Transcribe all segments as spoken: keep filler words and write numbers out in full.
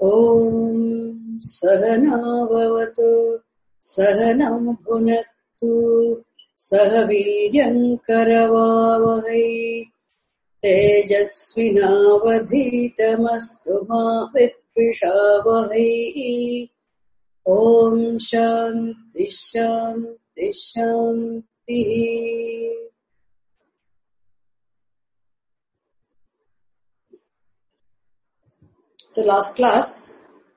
Om Sahana Bhavatu Sahana Bhunaktu Sahaviryam Karavavahai Tejasvinavadhitamastu ma Vitvishavahai. Om Shanti Shanti Shanti. So last class,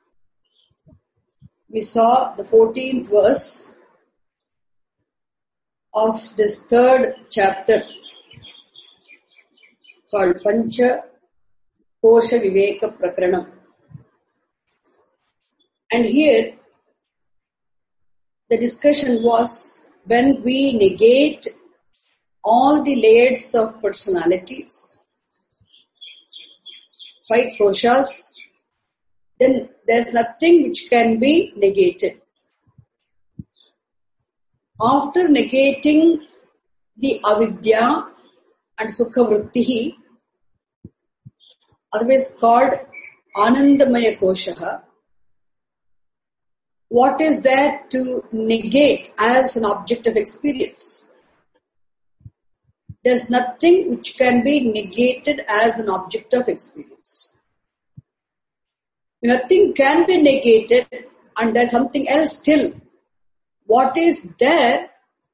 we saw the fourteenth verse of this third chapter called Pancha Kosha Viveka Prakranam. And here, the discussion was when we negate all the layers of personalities, five koshas, then there's nothing which can be negated. After negating the avidya and sukha vrittihi, otherwise called anandamaya kosha, what is there to negate as an object of experience? There's nothing which can be negated as an object of experience. Nothing can be negated and there's something else still. What is there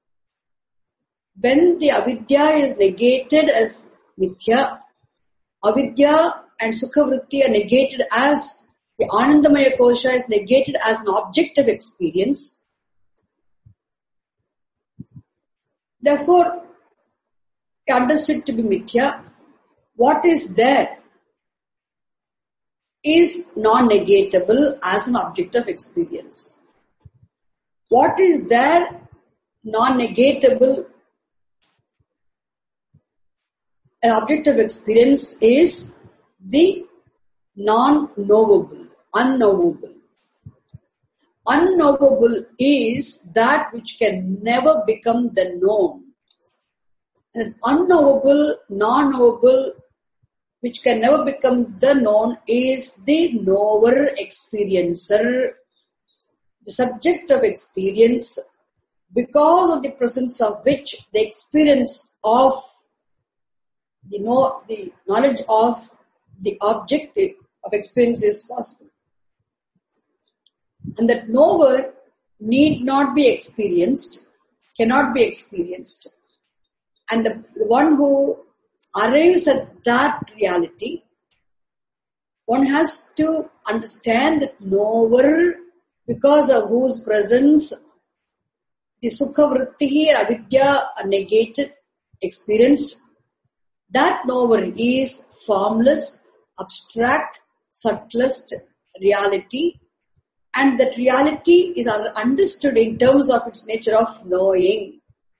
when the avidya is negated as mithya, avidya and sukha vritti are negated as the anandamaya kosha is negated as an object of experience. Therefore, understood to be mithya, what is there is non-negatable as an object of experience. What is there non-negatable an object of experience is the non-knowable, unknowable. Unknowable is that which can never become the known. And unknowable, non-knowable, which can never become the known is the knower experiencer, the subject of experience, because of the presence of which the experience of the, know, the knowledge of the object of experience is possible. And that knower need not be experienced, cannot be experienced. And the one who arrives at that reality, one has to understand that knower, because of whose presence the sukha vritti and avidya are negated, experienced, that knower is formless, abstract, subtlest reality, and that reality is understood in terms of its nature of knowing,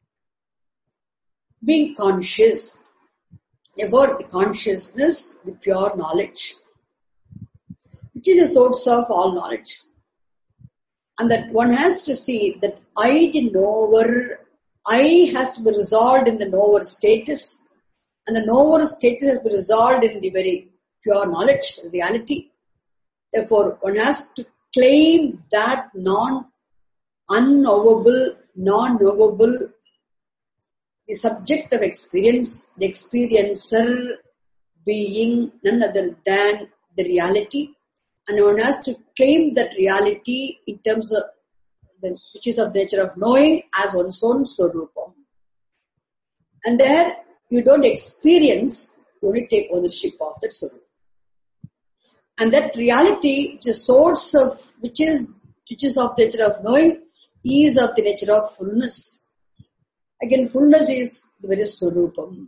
being conscious. Therefore, the consciousness, the pure knowledge, which is the source of all knowledge. And that one has to see that I, the knower, I has to be resolved in the knower status, and the knower status has to be resolved in the very pure knowledge, reality. Therefore, one has to claim that non-unknowable, non-knowable, the subject of experience, the experiencer being none other than the reality, and one has to claim that reality in terms of the, which is of the nature of knowing as one's own swarupa. And there you don't experience, you only take ownership of that swarupa. And that reality, the source of which is which is of the nature of knowing, is of the nature of fullness. Again, fullness is the very swarupam.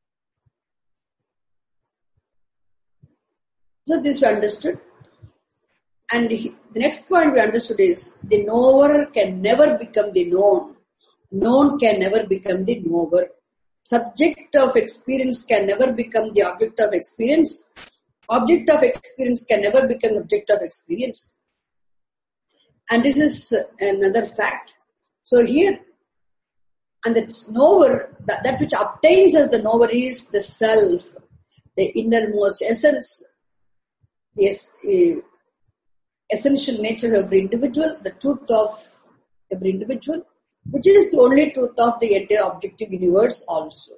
So this we understood. And the next point we understood is the knower can never become the known. Known can never become the knower. Subject of experience can never become the object of experience. Object of experience can never become object of experience. And this is another fact. So here, and the knower, that, that which obtains as the knower is the self, the innermost essence, yes, uh, essential nature of every individual, the truth of every individual, which is the only truth of the entire objective universe also.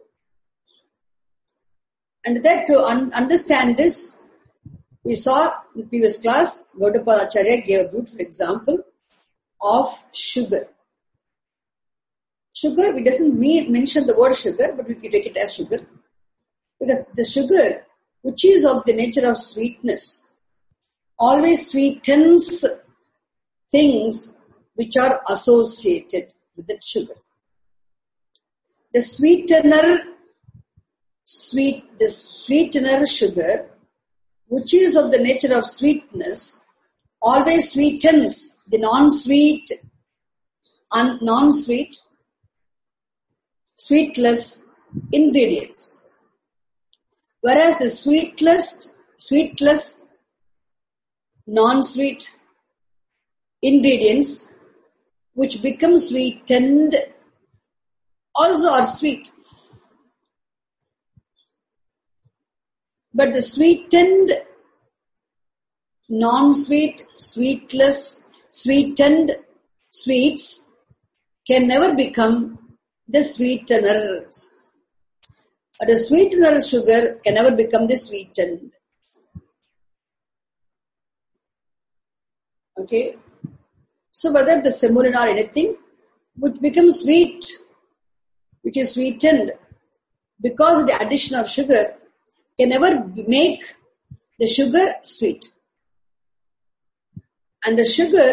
And that to un- understand this, we saw in the previous class, Gaudapada Acharya gave a beautiful example of sugar. Sugar, we doesn't mean, mention the word sugar, but we can take it as sugar. Because the sugar, which is of the nature of sweetness, always sweetens things which are associated with that sugar. The sweetener, sweet, the sweetener sugar, which is of the nature of sweetness, always sweetens the non-sweet, un- non-sweet, sweetless ingredients. Whereas the sweetless, sweetless, non-sweet ingredients, which become sweetened, also are sweet. But the sweetened, non-sweet, sweetless, sweetened sweets can never become the sweeteners. But the sweetener sugar can never become the sweetened. Okay? So whether the semolina or anything, which becomes sweet, which is sweetened, because of the addition of sugar, can never make the sugar sweet. And the sugar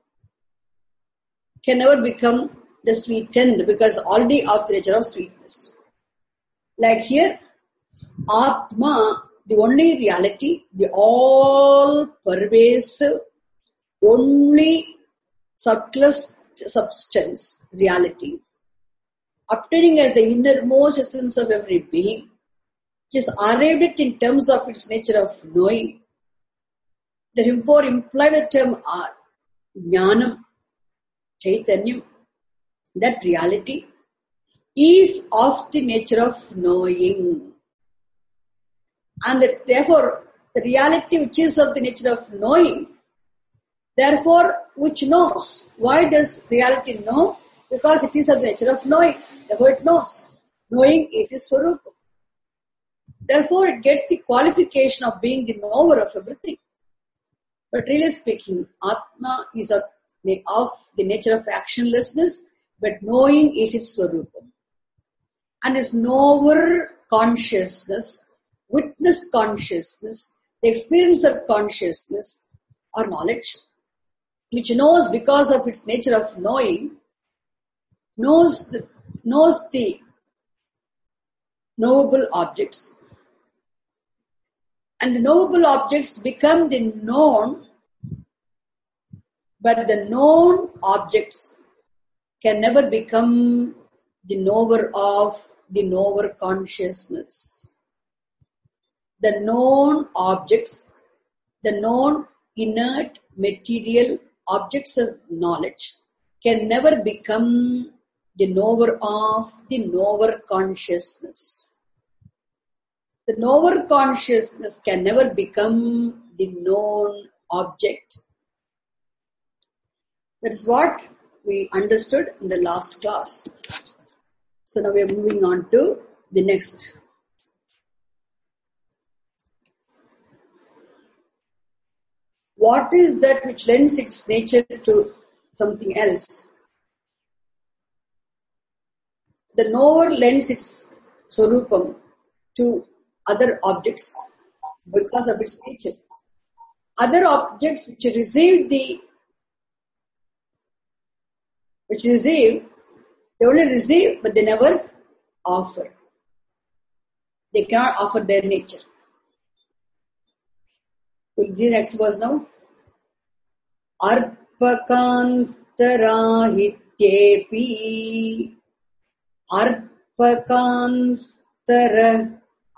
can never become the sweetened because already of the nature of sweetness. Like here, Atma, the only reality, the all pervasive, only subtlest substance, reality, obtaining as the innermost essence of every being, which is arrived at in terms of its nature of knowing. Therefore, imply the term are Jnanam, Chaitanyam, that reality is of the nature of knowing. And that, therefore, the reality which is of the nature of knowing, therefore, which knows. Why does reality know? Because it is of the nature of knowing. Therefore, it knows. Knowing is its swarupa. Therefore, it gets the qualification of being the knower of everything. But really speaking, Atma is of the, of the nature of actionlessness, but knowing is its swarupa. And its knower consciousness, witness consciousness, the experience of consciousness or knowledge, which knows because of its nature of knowing, knows the, knows the knowable objects. And the knowable objects become the known, but the known objects can never become the knower of the knower consciousness. The known objects, the known inert material objects of knowledge can never become the knower of the knower consciousness. The knower consciousness can never become the known object. That is what we understood in the last class. So now we are moving on to the next. What is that which lends its nature to something else? The knower lends its swarupam to other objects because of its nature. Other objects which receive the, which receive, they only receive but they never offer. They cannot offer their nature. We'll see the next verse now. Arpakantarahityepi Arpakantara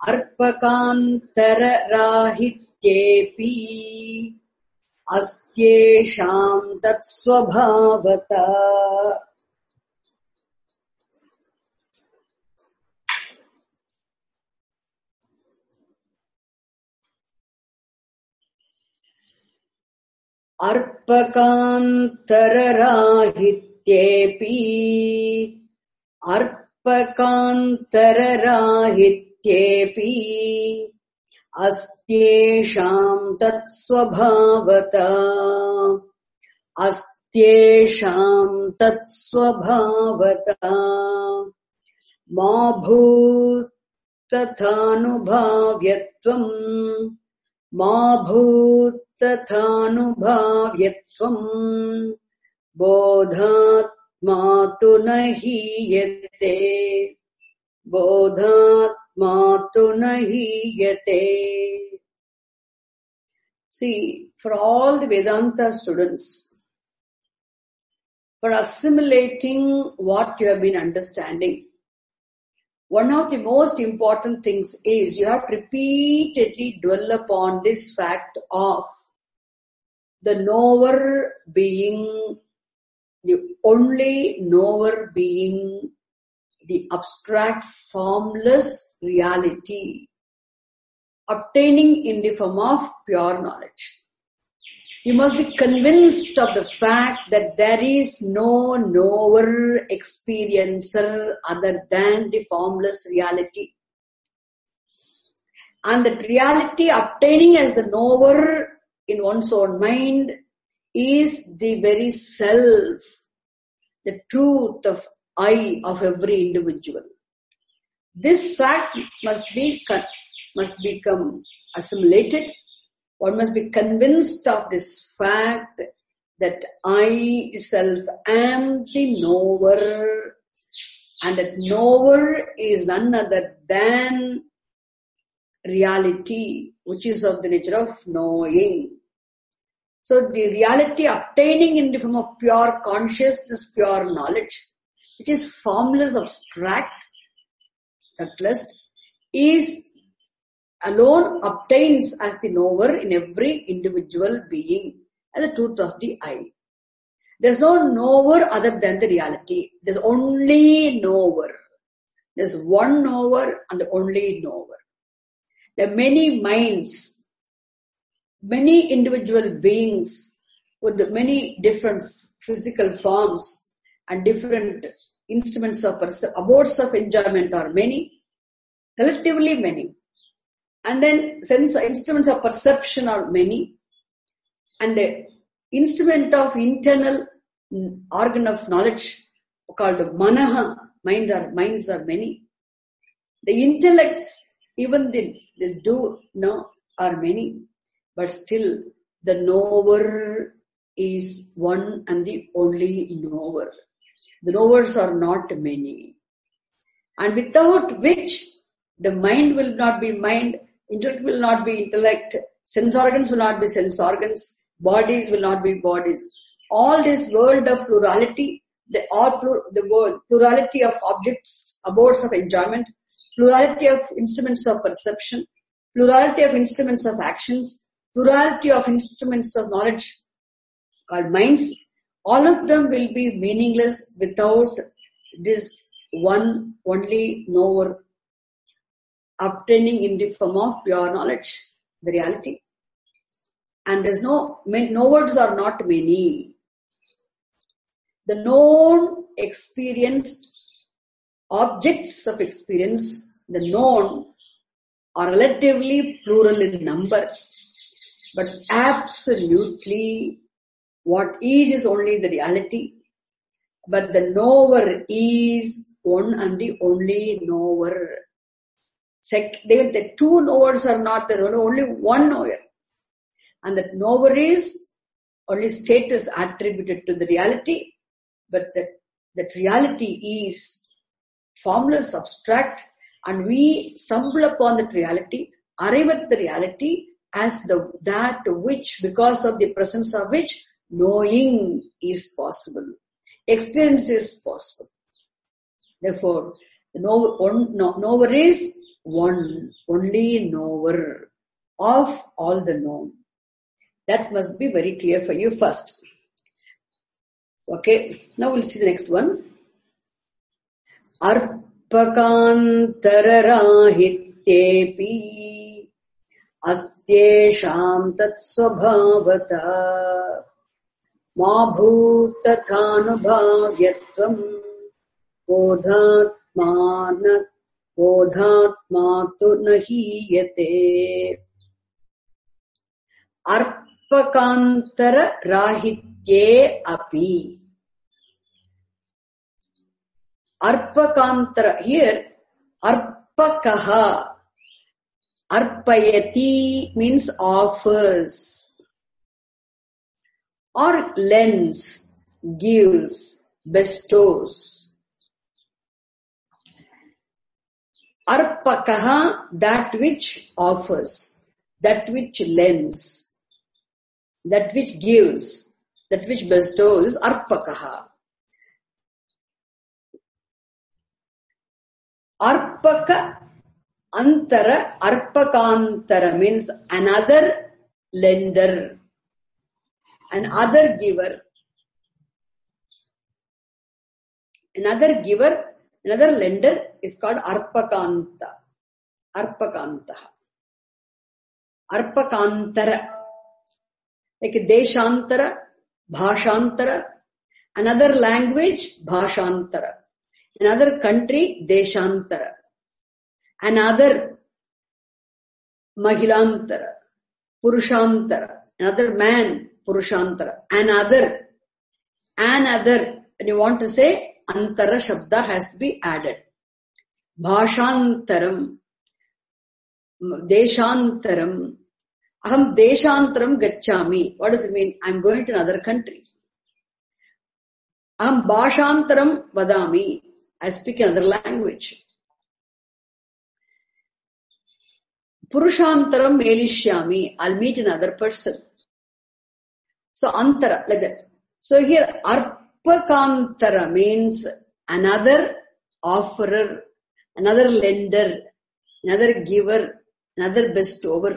Arpakantarahityepi Astyesham Tatsvabhavata. arpakantararahityepi arpakantararahityepi astyesham tatsvabhavata astyesham tatsvabhavata ma bhut tathanubhavyatvam ma bhut tathanubhavyatvam bodhatma tu nahiyate bodhatma tu nahiyate. See, for all the Vedanta students, for assimilating what you have been understanding, one of the most important things is you have to repeatedly dwell upon this fact of the knower being, the only knower being the abstract formless reality obtaining in the form of pure knowledge. You must be convinced of the fact that there is no knower, experiencer other than the formless reality. And that reality obtaining as the knower in one's own mind is the very self, the truth of I of every individual. This fact must be must become assimilated. One must be convinced of this fact that I self am the knower, and that knower is none other than reality, which is of the nature of knowing. So the reality obtaining in the form of pure consciousness, pure knowledge, which is formless, abstract, subtlest, is alone obtains as the knower in every individual being as the truth of the I. There's no knower other than the reality. There's only knower. There's one knower and the only knower. There are many minds, many individual beings with many different physical forms and different instruments of perce- abodes of enjoyment are many, relatively many. And then sense instruments of perception are many. And the instrument of internal organ of knowledge called manaha, mind are, minds are many. The intellects, even the, the do know, are many. But still, the knower is one and the only knower. The knowers are not many. And without which, the mind will not be mind, intellect will not be intellect, sense organs will not be sense organs, bodies will not be bodies. All this world of plurality, the, all plur, the world, plurality of objects, abodes of enjoyment, plurality of instruments of perception, plurality of instruments of actions, plurality of instruments of knowledge called minds, all of them will be meaningless without this one only knower obtaining in the form of pure knowledge, the reality. And there's no, knowers are not many. The known, experienced objects of experience, the known, are relatively plural in number. But absolutely, what is is only the reality. But the knower is one and the only knower. Sec- they, the two knowers are not there, only one knower. And that knower is only status attributed to the reality, but that, that reality is formless, abstract, and we stumble upon that reality, arrive at the reality as the that which, because of the presence of which, knowing is possible. Experience is possible. Therefore, the knower, one, no, knower is one, only knower of all the known. That must be very clear for you first. Okay, now we'll see the next one. Arpakantararahityepi astyesham tatsvabhavata Ma bhutathanubhavyatvam bodhatmana bodhatmatu nahiyate arpakantara rahitye api. Arpakantara, here arpakaha, arpayati means offers or lends, gives, bestows. Arpakaha, that which offers, that which lends, that which gives, that which bestows, arpakaha. Arpaka antara, arpakantara means another lender, another giver, another giver, another lender is called arpakanta, arpakantaha, arpakantara, like deshantara, bhashantara, another language, bhashantara, another country, deshantara, another mahilantara, purushantara, another man, purushantara, another, another, when you want to say, antara shabda has to be added. Bhashantaram, deshantaram, aham deshantaram gacchami. What does it mean? I am going to another country. Aham bhashantaram vadami. I speak another language. Purushantaram melishyami. I'll meet another person. So antara, like that. So here arpakantara means another offerer, another lender, another giver, another bestower.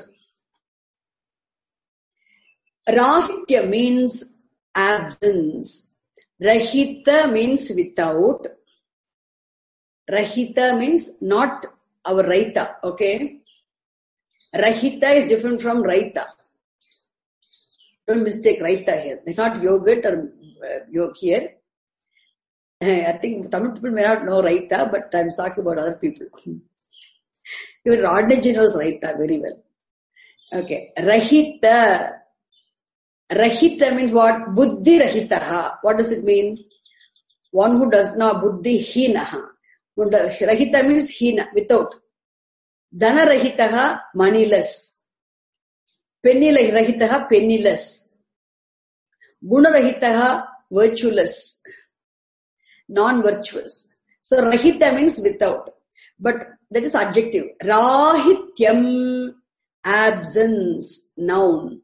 Rahitya means absence. Rahita means without. Rahita means not our Raita, okay? Rahita is different from Raita. Don't mistake Raita here. It's not yogurt or uh, yogurt here. I think Tamil people may not know Raita, but I'm talking about other people. Even Rodney knows Raita very well. Okay. Rahita. Rahita means what? Buddhi rahitaha. What does it mean? One who does not buddhi hinaha. Rahita means hina, without. Dhana rahitaha, moneyless. Penny rahitaha, penniless. Guna rahitaha, virtueless. Non-virtuous. So rahita means without. But that is adjective. Rahityam, absence, noun.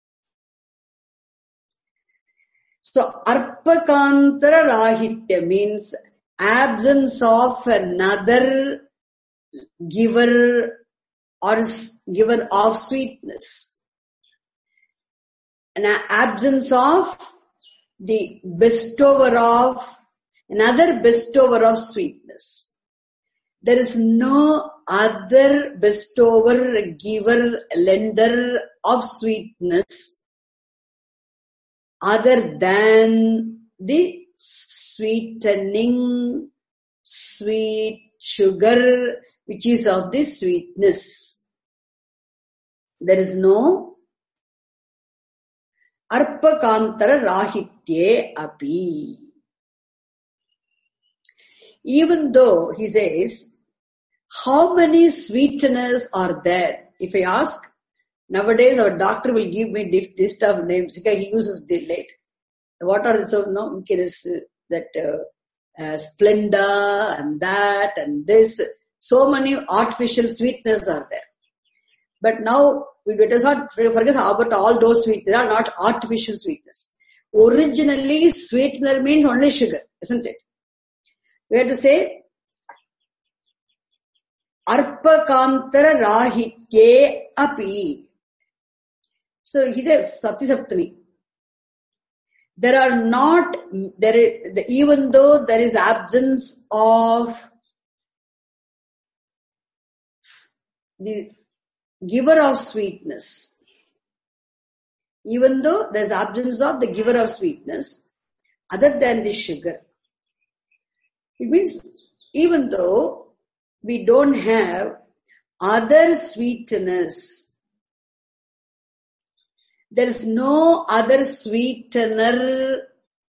So arpakantara rahitya means absence of another giver or giver of sweetness. An absence of the bestower of, another bestower of sweetness. There is no other bestower, giver, lender of sweetness other than the sweetening, sweet sugar, which is of the sweetness. There is no arpakantara rahitye api. Even though he says, how many sweeteners are there? If I ask, nowadays our doctor will give me this list of names because he uses delayed. What are the so no? Okay, this uh, that uh, uh, Splenda and that and this. So many artificial sweeteners are there. But now we does not forget about all those sweet. They are not artificial sweetness. Originally, sweetener means only sugar, isn't it? We have to say arpakantara rahitye api. So here is Sati Saptami. There are not, there is, even though there is absence of the giver of sweetness, even though there's absence of the giver of sweetness, other than the sugar. It means even though we don't have other sweeteners, there is no other sweetener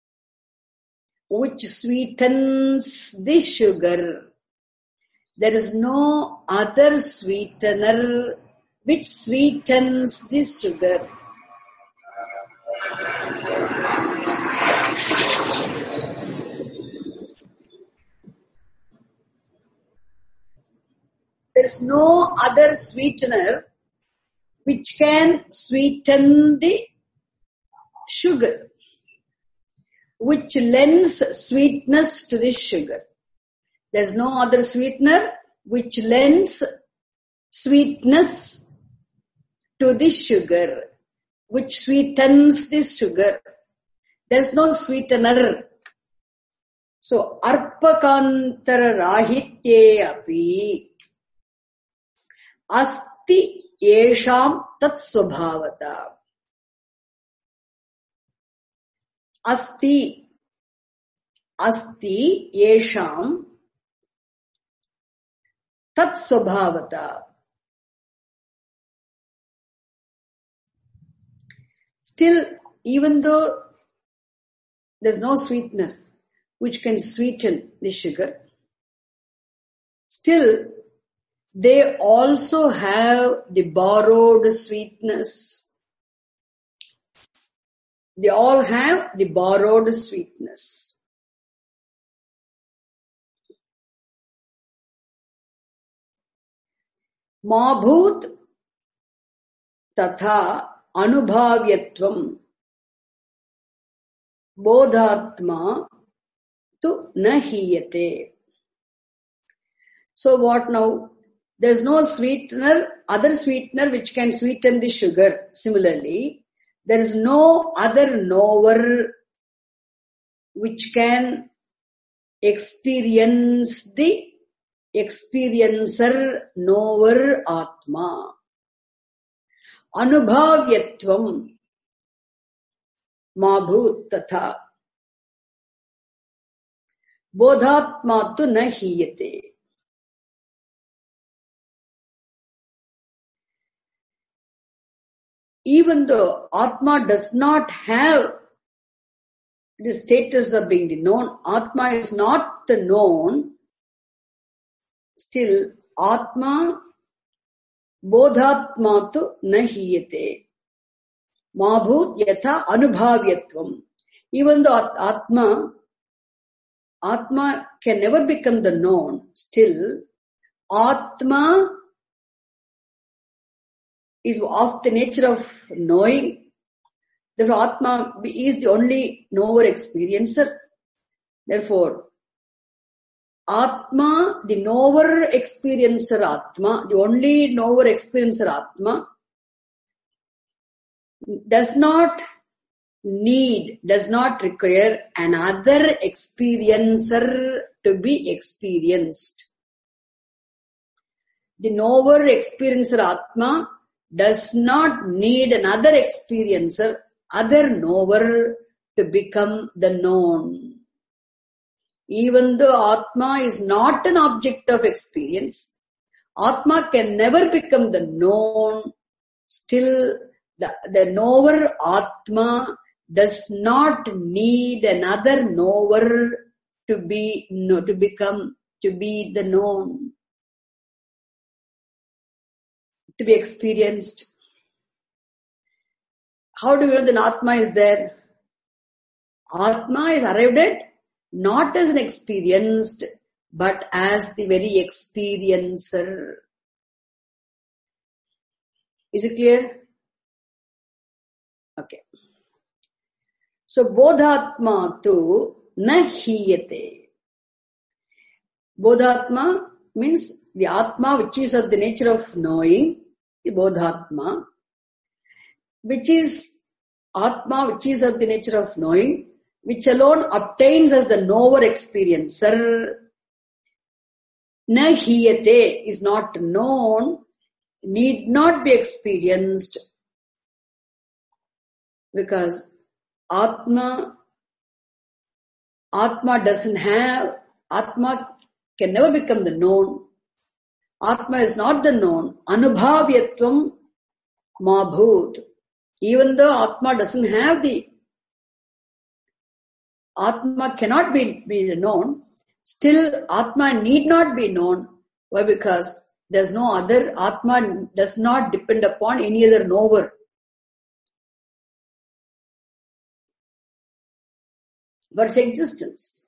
which sweetens the sugar. There is no other sweetener which sweetens the sugar. There is no other sweetener which can sweeten the sugar, which lends sweetness to the sugar. There is no other sweetener which lends sweetness to the sugar, which sweetens the sugar. There is no sweetener. So, arpakantara rahitye api asti yesham tat swabhavata. Asti, asti yesham tat swabhavata. Still, even though there's no sweetener which can sweeten the sugar, still they also have the borrowed sweetness. They all have the borrowed sweetness. Mabhut tatha anubhavyatvam bodhatma tu nahiyate. So what now? There's no sweetener, other sweetener which can sweeten the sugar. Similarly, there is no other knower which can experience the experiencer knower Atma. Anubhavyatvam mabhut tatha bodhatma tu nahiyate. Even though Atma does not have the status of being the known, Atma is not the known, still Atma bodhatma tu nahiyate. Mabhut yatha anubhavyatvam. Even though Atma, Atma can never become the known, still Atma is of the nature of knowing. Therefore, Atma is the only knower experiencer. Therefore, Atma, the knower experiencer Atma, the only knower experiencer Atma, does not need, does not require another experiencer to be experienced. The knower experiencer Atma does not need another experiencer, other knower to become the known. Even though Atma is not an object of experience, Atma can never become the known, still the, the knower Atma does not need another knower to be, no, to become, to be the known, to be experienced. How do we know that Atma is there? Atma is arrived at not as an experienced, but as the very experiencer. Is it clear? Okay. So, bodhatma tu nahiyate. Bodhatma means the Atma which is of the nature of knowing, the bodhatma, which is Atma which is of the nature of knowing, which alone obtains as the knower experiencer. Nahiyate is not known, need not be experienced. Because Atma, Atma doesn't have, Atma can never become the known. Atma is not the known. Anubhavyatvam mabhut. Even though Atma doesn't have the, Atma cannot be, be known, still Atma need not be known. Why? Because there's no other, Atma does not depend upon any other knower. For its existence.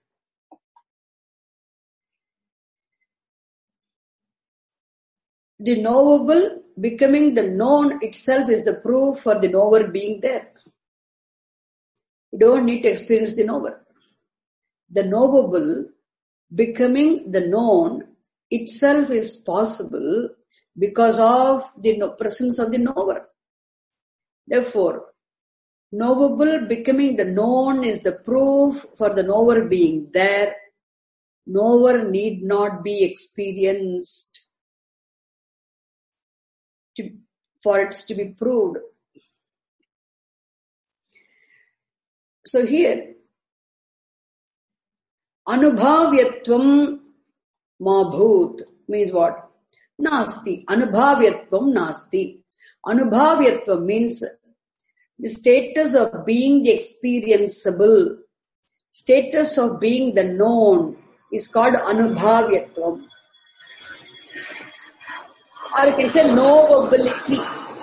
The knowable becoming the known itself is the proof for the knower being there. You don't need to experience the knower. The knowable becoming the known itself is possible because of the presence of the knower. Therefore, knowable becoming the known is the proof for the knower being there. Knower need not be experienced to, for it to be proved. So here, Anubhavyatvam mabhut means what? Nasti. Anubhavyatvam nasti. Anubhavyatvam means the status of being the experienceable, status of being the known is called Anubhavyatvam. Or you can say knowability.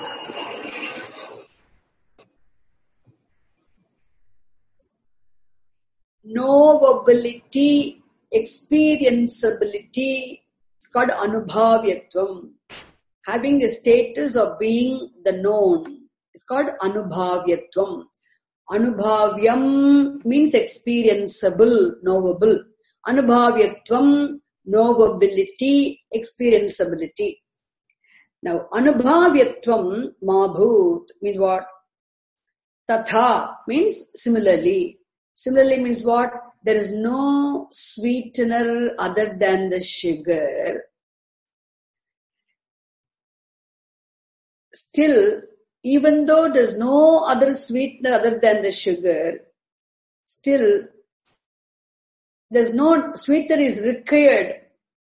Knowability, experienceability is called Anubhavyatvam. Having the status of being the known is called Anubhavyatvam. Anubhavyam means experienceable, knowable. Anubhavyatvam, knowability, experienceability. Now, Anubhavyatvam mabhut means what? Tatha means similarly. Similarly means what? There is no sweetener other than the sugar. Still, even though there's no other sweetener other than the sugar, still there's no sweetener is required.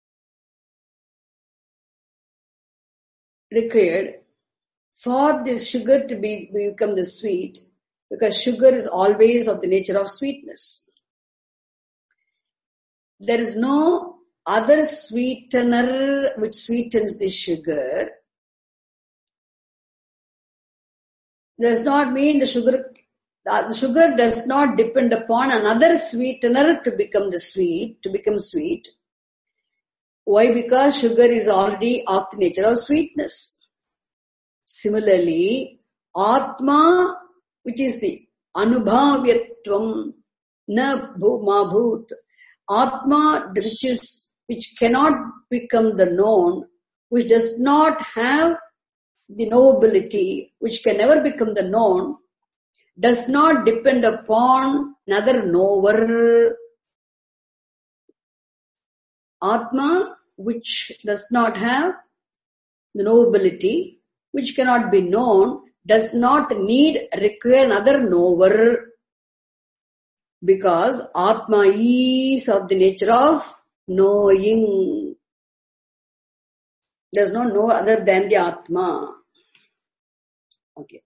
Required for this sugar to be become the sweet, because sugar is always of the nature of sweetness. There is no other sweetener which sweetens the sugar. Does not mean the sugar, the sugar does not depend upon another sweetener to become the sweet, to become sweet. Why? Because sugar is already of the nature of sweetness. Similarly, Atma, which is the Anubhavyatvam, na mabhut, Atma, which is, which cannot become the known, which does not have the knowability, which can never become the known, does not depend upon another knower. Atma, which does not have the knowability, which cannot be known, does not need, require another knower, because Atma is of the nature of knowing. There is no know other than the Atma. Okay.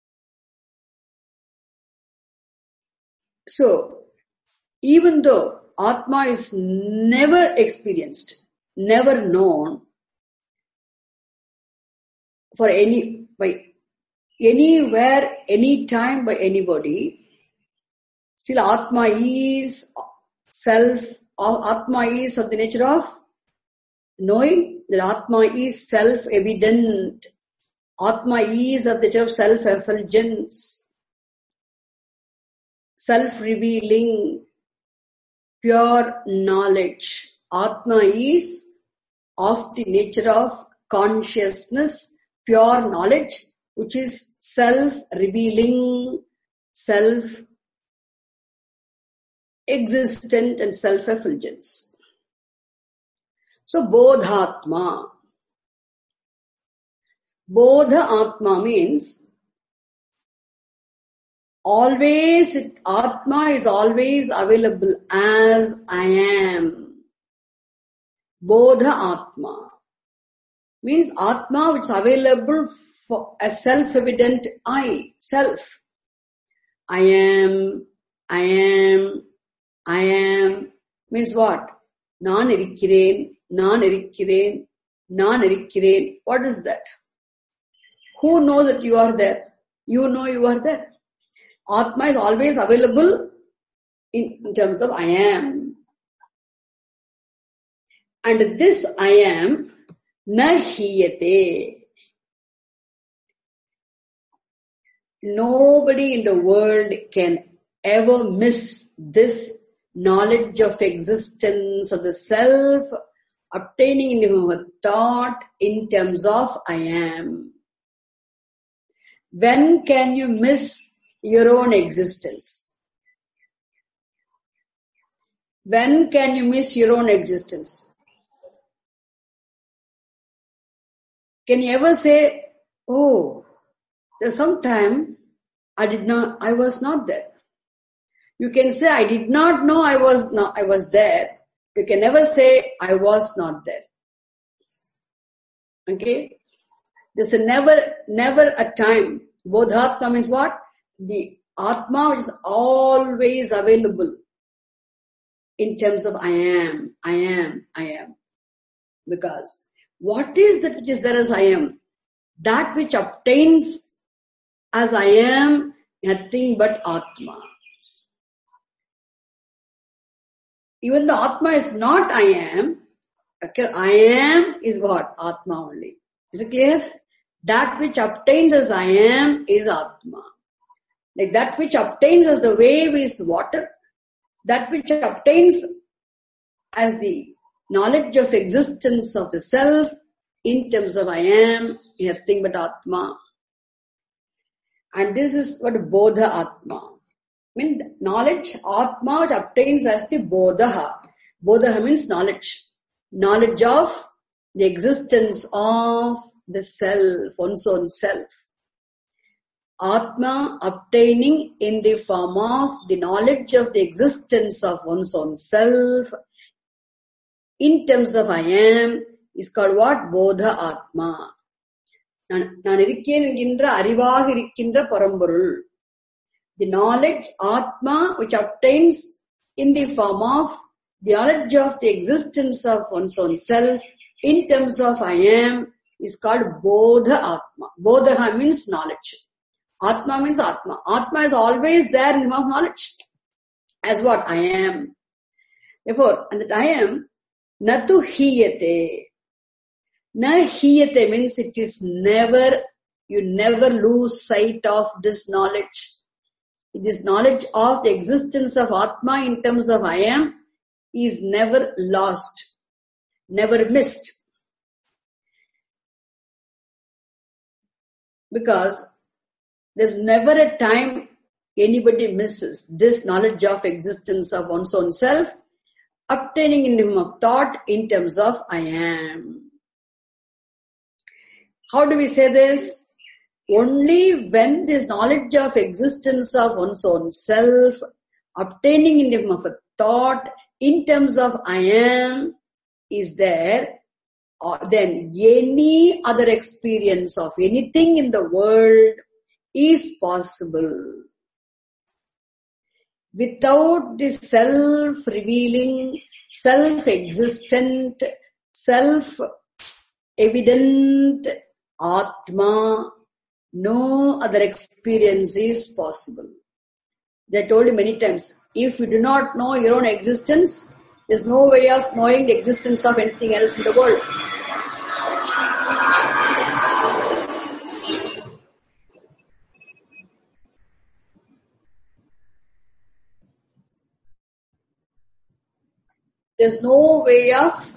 So, even though Atma is never experienced, never known for any, by anywhere, anytime by anybody, still Atma is self, Atma is of the nature of knowing, that Atma is self-evident. Atma is of the nature of self-effulgence, self-revealing, pure knowledge. Atma is of the nature of consciousness, pure knowledge, which is self-revealing, self-existent and self-effulgence. So, Bodhatma. Bodha Atma means always, Atma is always available as I am. Bodha Atma. Means Atma which is available for a self-evident I, self. I am, I am, I am. Means what? Naan irikkiren, naan irikkiren, naan irikkiren. What is that? Who knows that you are there? You know you are there. Atma is always available in, in terms of I am. And this I am, na hiyate. Nobody in the world can ever miss this knowledge of existence of the self obtaining in a thought in terms of I am. When can you miss your own existence? When can you miss your own existence? Can you ever say, oh, there's some time I did not, I was not there. You can say, I did not know I was not, I was there. You can never say, I was not there. Okay? There's a never, never a time. Bodhatma means what? The Atma which is always available in terms of I am, I am, I am. Because what is that which is there as I am? That which obtains as I am, nothing but Atma. Even the Atma is not I am, okay, I am is what? Atma only. Is it clear? That which obtains as I am is Atma. Like that which obtains as the wave is water. That which obtains as the knowledge of existence of the self in terms of I am, nothing but Atma. And this is what Bodha Atma. I mean, knowledge, Atma which obtains as the Bodha. Bodha means knowledge. Knowledge of the existence of the self, one's own self. Atma obtaining in the form of the knowledge of the existence of one's own self in terms of I am is called what? Bodha Atma. நான் இருக்கேன் என்கின்ற அறிவாக இருக்கின்ற பரம்பொருள். The knowledge, Atma, which obtains in the form of the knowledge of the existence of one's own self in terms of I am is called Bodha Atma. Bodha means knowledge. Atma means Atma. Atma is always there in the form of knowledge. As what? I am. Therefore, and that I am, natu hiyate. Na hiyate means it is never, you never lose sight of this knowledge. This knowledge of the existence of Atma in terms of I am is never lost, never missed. Because there's never a time anybody misses this knowledge of existence of one's own self, obtaining in him of thought in terms of I am. How do we say this? Only when this knowledge of existence of one's own self, obtaining in him of a thought in terms of I am is there, or then any other experience of anything in the world is possible. Without this self-revealing, self-existent, self-evident Atma, no other experience is possible. I told you many times, if you do not know your own existence, there's no way of knowing the existence of anything else in the world. There's no way of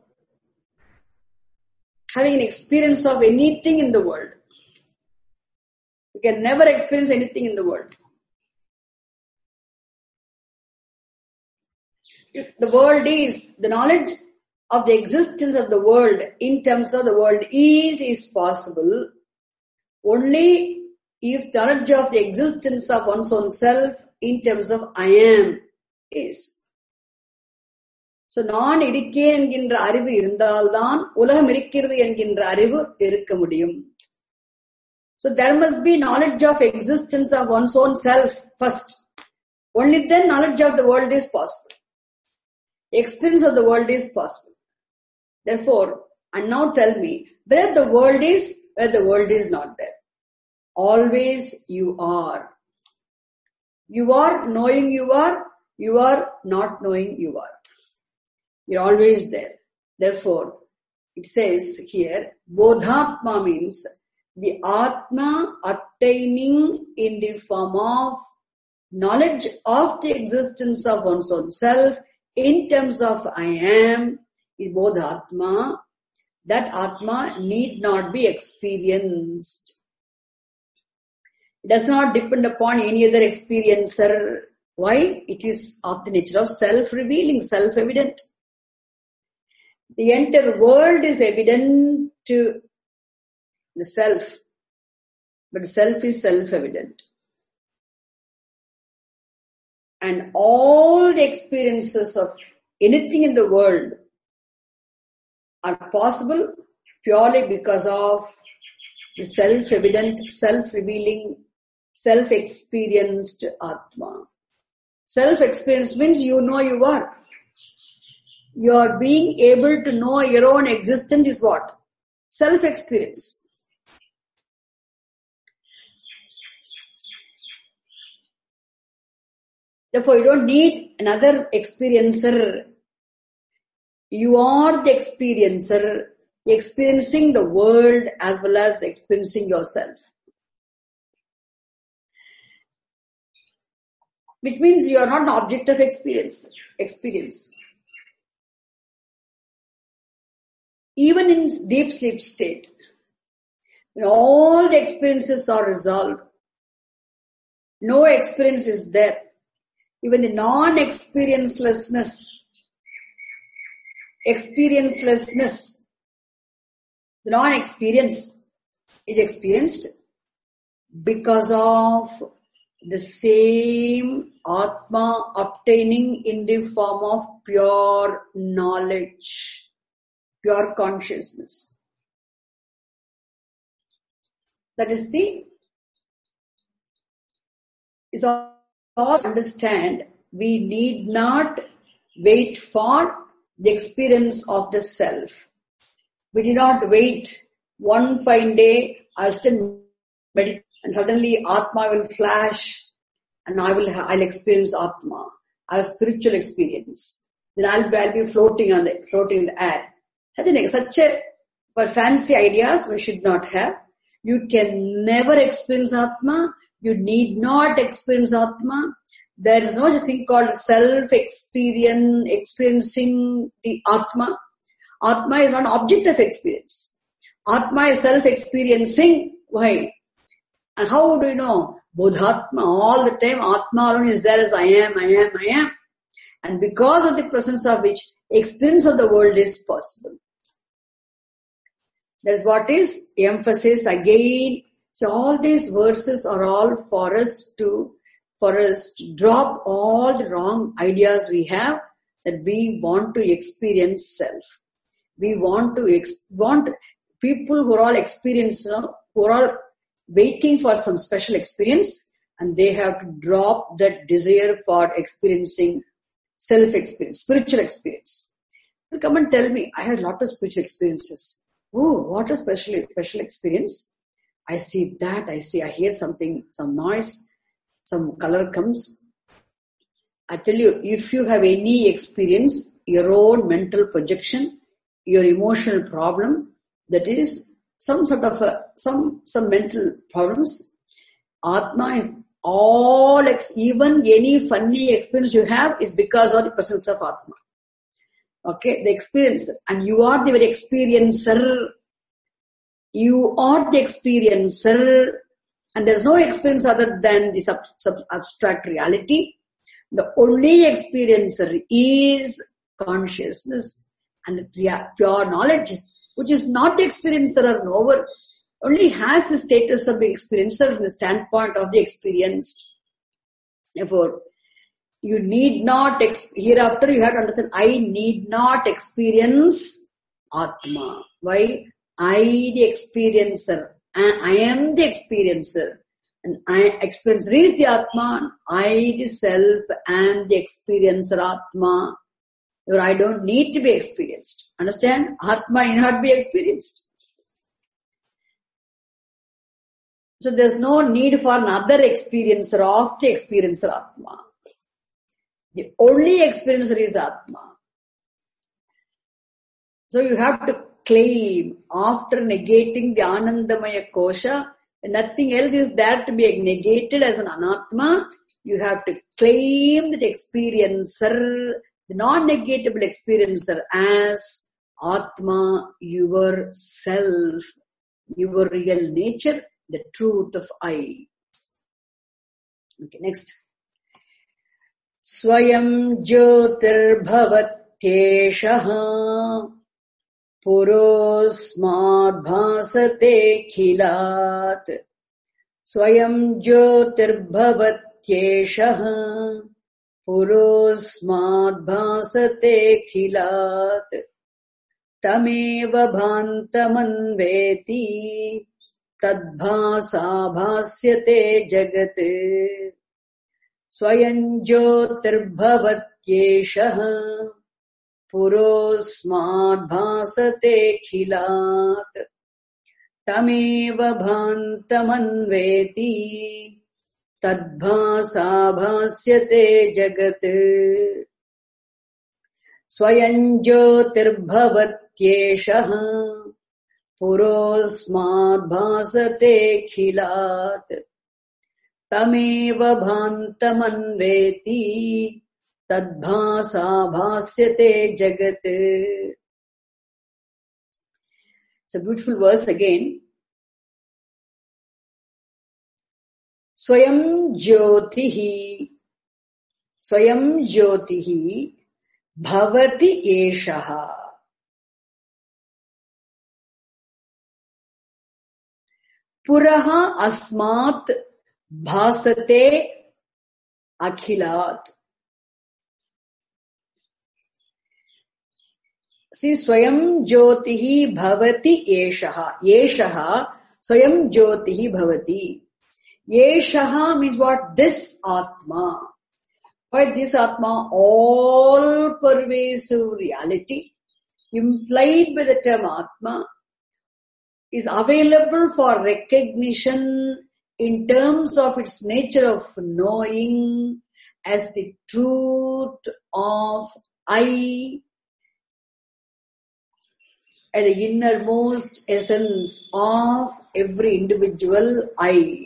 having an experience of anything in the world. You can never experience anything in the world. The world is, the knowledge of the existence of the world in terms of the world is, is possible only if knowledge of the existence of one's own self in terms of I am is. So, நான் இருக்கேன் என்கின்ற அறிவு இருந்தால்தான் உலகம் இருக்கிறது என்கின்ற அறிவு இருக்க முடியும். So, there must be knowledge of existence of one's own self first. Only then knowledge of the world is possible. Experience of the world is possible. Therefore, and now tell me, where the world is, where the world is not there. Always you are. You are knowing you are, you are not knowing you are. You're always there. Therefore, it says here, Bodhatma means the Atma attaining in the form of knowledge of the existence of one's own self in terms of I am, is Bodhatma. That Atma need not be experienced. It does not depend upon any other experiencer. Why? It is of the nature of self-revealing, self-evident. The entire world is evident to the self, but self is self-evident. And all the experiences of anything in the world are possible purely because of the self-evident, self-revealing, self-experienced Atma. Self-experience means you know you are. Your being able to know your own existence is what? Self-experience. Therefore, you don't need another experiencer. You are the experiencer, experiencing the world as well as experiencing yourself. Which means you are not an object of experience. Experience. Even in deep sleep state, when all the experiences are resolved, no experience is there. Even the non-experiencelessness, experiencelessness, the non-experience is experienced because of the same Atma obtaining in the form of pure knowledge, pure consciousness. That is the, is all understand, we need not wait for the experience of the self. We did not wait one fine day, I'll still meditate and suddenly Atma will flash and I will, I'll experience Atma. I have spiritual experience. Then I'll, I'll be floating on the, floating in the air. Such a, such a, for fancy ideas we should not have. You can never experience Atma. You need not experience Atma. There is no such thing called self-experience, experiencing the Atma. Atma is not an object of experience. Atma is self-experiencing. Why? And how do you know? Bodhatma, all the time Atma alone is there as I am, I am, I am. And because of the presence of which experience of the world is possible. That's what is emphasis again. So all these verses are all for us to, for us to drop all the wrong ideas we have that we want to experience self. We want to, ex- want people who are all experienced, you know, who are all waiting for some special experience and they have to drop that desire for experiencing self-experience, spiritual experience. Well, come and tell me, I had a lot of spiritual experiences. Oh, what a special, special experience. I see that, I see, I hear something, some noise, some color comes. I tell you, if you have any experience, your own mental projection, your emotional problem, that is some sort of a, some, some mental problems, Atma is all, ex- even any funny experience you have is because of the presence of Atma. Okay, the experience, and you are the very experiencer. You are the experiencer, and there's no experience other than the sub, sub, abstract reality. The only experiencer is consciousness and pure knowledge, which is not the experiencer or knower. only has the status of the experiencer from the standpoint of the experienced. Therefore, you need not, ex- hereafter you have to understand, I need not experience Atma. Why? I the experiencer. I am the experiencer. And I, experiencer is the Atma. I the self am the experiencer Atma. Therefore, I don't need to be experienced. Understand? Atma need not be experienced. So there's no need for another experiencer of the experiencer Atma. The only experiencer is Atma. So you have to claim, after negating the Anandamaya Kosha, nothing else is there to be negated as an Anatma. You have to claim that experiencer, the non-negatable experiencer, as Atma, your self, your real nature, the truth of I. Okay, next. Swayam Jyotirbhavatyeshaha Purosmad bhasate khilat. Swayam Jyotirbhavatyeshaha Purosmad bhasate khilat. Tameva bhantamanveti tadbhasa bhasyate jagat. Swayam Jyotirbhavatyeshaha Purosmad bhasate khilat. Tameva bhantamanveti tadbhasa bhasyate jagat. Swayam Jyotirbhavatyeshaha Purosmad bhasate khilat. Tameva bhantamanveti tadbhasa bhasyate jagat. It's a beautiful verse again. Swayam Jyotihi Swayam Jyotihi Bhavati Eshaha. Puraha Asmat Bhasate Akhilat. See, Swayam Jyotihi Bhavati Eshaha. Eshaha, Swayam Jyotihi Bhavati. Eshaha means what? This Atma. Why this Atma? All pervasive reality implied by the term Atma is available for recognition in terms of its nature of knowing as the truth of I, at the innermost essence of every individual I.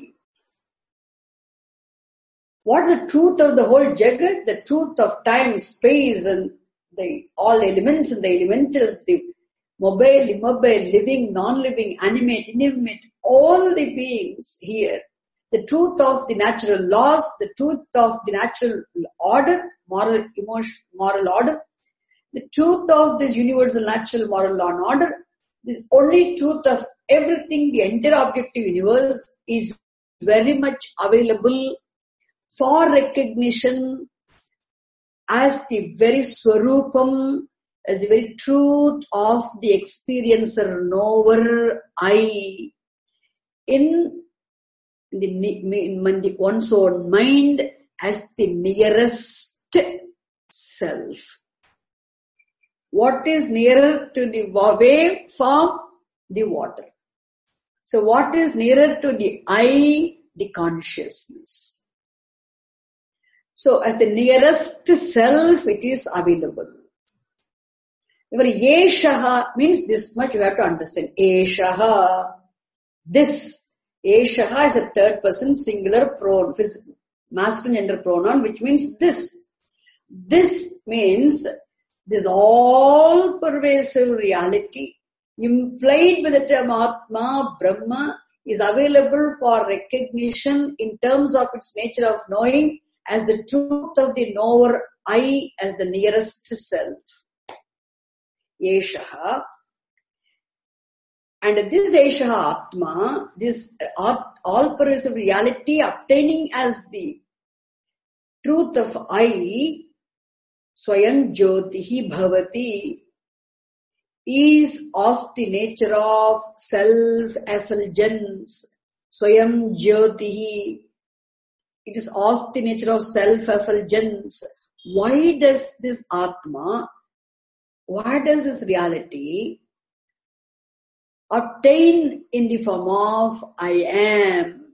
What is the truth of the whole Jagat? The truth of time, space, and the all elements and the elementals, the mobile, immobile, living, non-living, animate, inanimate, all the beings here. The truth of the natural laws, the truth of the natural order, moral, emotion, moral order, the truth of this universal natural moral law and order, this only truth of everything, the entire objective universe is very much available for recognition as the very swarupam, as the very truth of the experiencer, knower, I, in the in the one's own mind as the nearest self. What is nearer to the wave form? The water. So what is nearer to the I? The consciousness. So as the nearest self, it is available. Remember, Eshaha means this much you have to understand. Eshaha. This. Eshaha is a third person singular pronoun, masculine gender pronoun, which means this. This means this all pervasive reality implied by the term Atma, Brahma, is available for recognition in terms of its nature of knowing as the truth of the knower I, as the nearest self. Eshaha. And this Esha Atma, this all-pervasive reality obtaining as the truth of I, Swayam Jyotihi Bhavati, is of the nature of self-effulgence. Swayam Jyotihi, it is of the nature of self-effulgence. Why does this Atma, why does this reality obtain in the form of I am?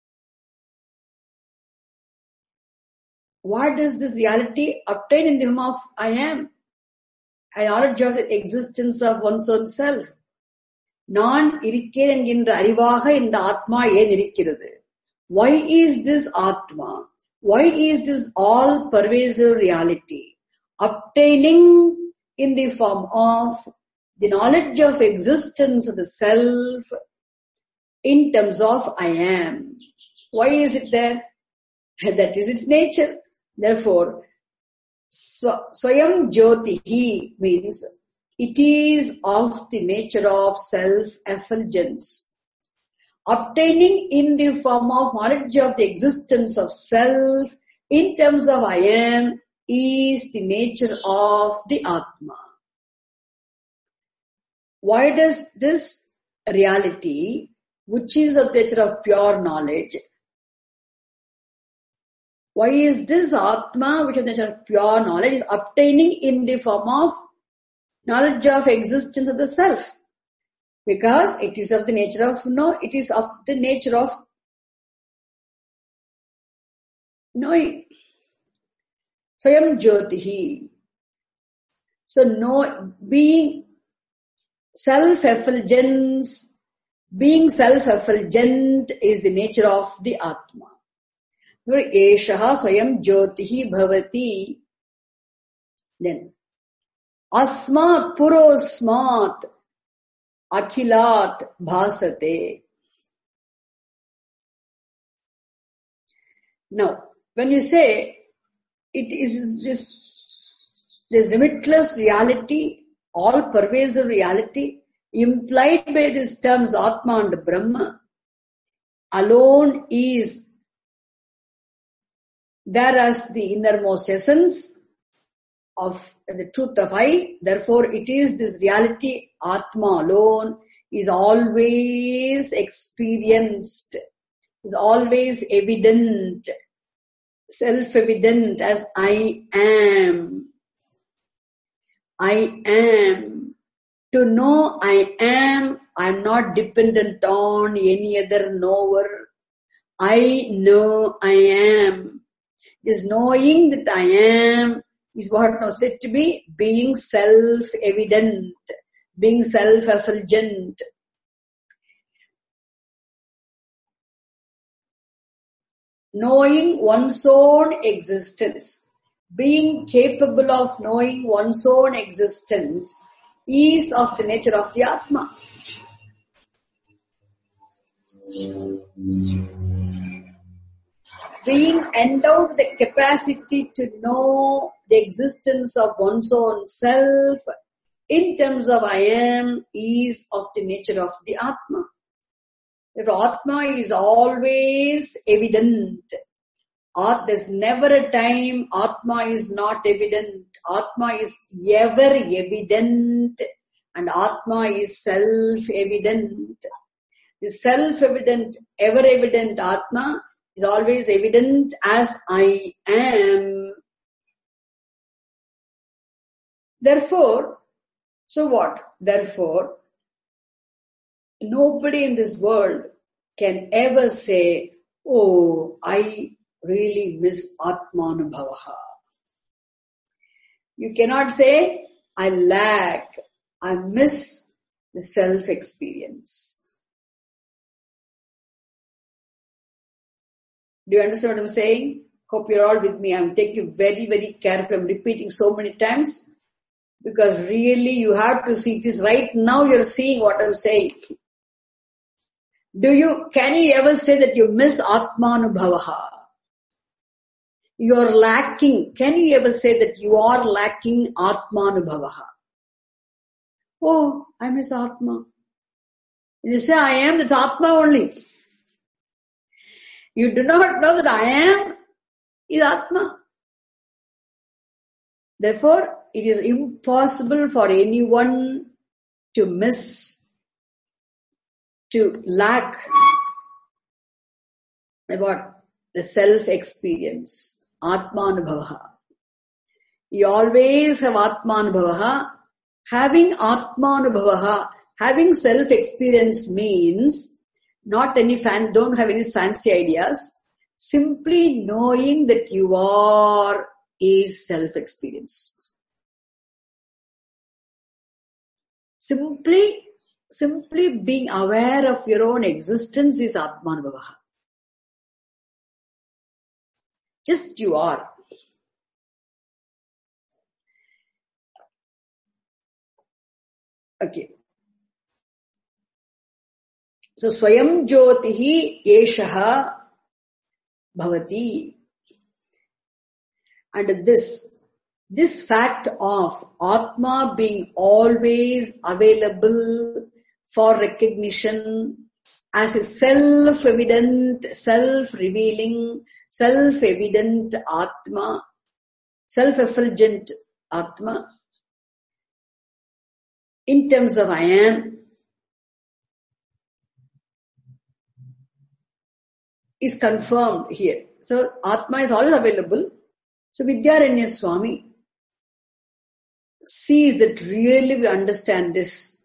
Why does this reality obtain in the form of I am? A knowledge of the existence of one's own self. நான் இருக்கிறேன் என்கின்ற அறிவாக இந்த ஆத்மா ஏன் இருக்கிறது? Why is this Atma? Why is this all-pervasive reality obtaining in the form of the knowledge of existence of the self in terms of I am? Why is it there? That is its nature. Therefore, Swayam Jyotihi means it is of the nature of self-effulgence. Obtaining in the form of knowledge of the existence of self in terms of I am is the nature of the Atma. Why does this reality, which is of the nature of pure knowledge, why is this Atma, which is the nature of pure knowledge, is obtaining in the form of knowledge of existence of the self? Because it is of the nature of, no, it is of the nature of knowing. Swayam Jyotihi. So, no, being self-effulgence, being self-effulgent is the nature of the Atma. Eshaha Swayam Jyotihi Bhavati. Then, Asmat Purosmat Akhilat Bhasate. Now, when you say it is just this limitless reality, all-pervasive reality, implied by these terms Atma and Brahma, alone is there as the innermost essence of the truth of I. Therefore, it is this reality, Atma alone, is always experienced, is always evident, self-evident as I am. I am. To know I am, I am not dependent on any other knower. I know I am. This knowing that I am is what now said to be being self-evident, being self-effulgent. Knowing one's own existence, being capable of knowing one's own existence is of the nature of the Atma. Being endowed with the capacity to know the existence of one's own self in terms of I am is of the nature of the Atma. If Atma is always evident, there's never a time Atma is not evident. Atma is ever evident and Atma is self-evident. The self-evident, ever-evident Atma is always evident as I am. Therefore, so what? Therefore, nobody in this world can ever say, oh, I really miss Atmanubhavaha. You cannot say, I lack, I miss the self-experience. Do you understand what I'm saying? Hope you're all with me. I'm taking you very, very careful. I'm repeating so many times because really you have to see this right now. You're seeing what I'm saying. Do you, can you ever say that you miss Atmanubhavaha? You're lacking. Can you ever say that you are lacking Atmanubhavaha? Oh, I miss Atma. When you say I am, that's Atma only. You do not know that I am is Atma. Therefore, it is impossible for anyone to miss, to lack what? The self-experience. Atmanubhavaha. You always have Atmanubhavaha. Having Atmanubhavaha, having self-experience means not any fan, don't have any fancy ideas. Simply knowing that you are is self-experience. Simply, simply being aware of your own existence is Atmanubhavaha. Just you are. Okay. So, Swayam Jyotihi Yeshaha Bhavati. And this, this fact of Atma being always available for recognition as a self-evident, self-revealing, self-evident Atma, self-effulgent Atma, in terms of I am, is confirmed here. So, Atma is always available. So, Vidyaranya Swami sees that really we understand this.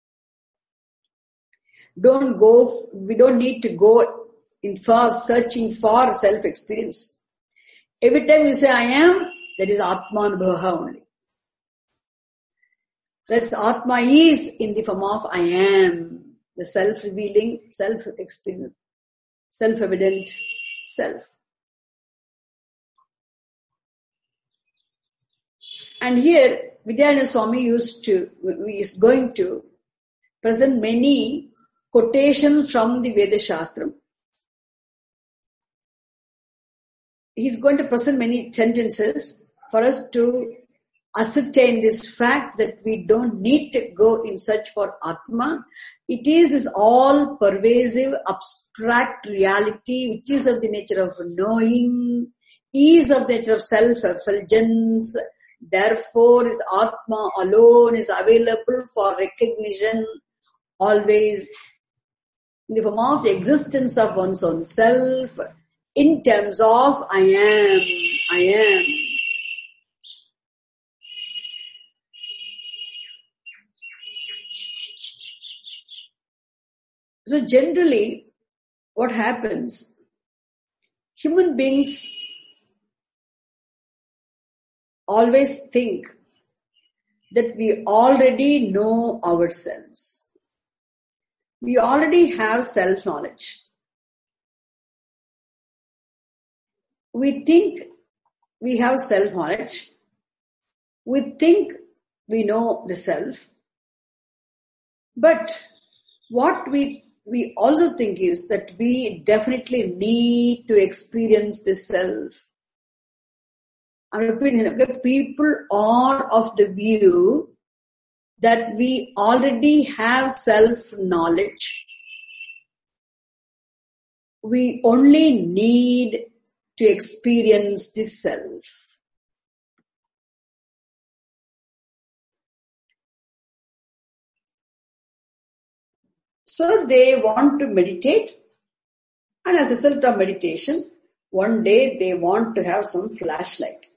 Don't go, we don't need to go in fast searching for self-experience. Every time you say I am, that is Atmanubhavaha only. That's Atma is in the form of I am, the self-revealing, self-experience, self-evident self. And here, Vidyaranya Swami used to, is going to present many quotations from the Veda Shastram. He's going to present many sentences for us to ascertain this fact that we don't need to go in search for Atma. It is this all pervasive, abstract reality which is of the nature of knowing, is of the nature of self-effulgence. Therefore, is Atma alone is available for recognition always in the form of the existence of one's own self, in terms of I am, I am. So generally, what happens, human beings always think that we already know ourselves. We already have self-knowledge. We think we have self-knowledge. We think we know the self. But what we we also think is that we definitely need to experience the self. I'm repeating, people are of the view that we already have self-knowledge. We only need to experience the self. So they want to meditate, and as a result of meditation, one day they want to have some flashlight.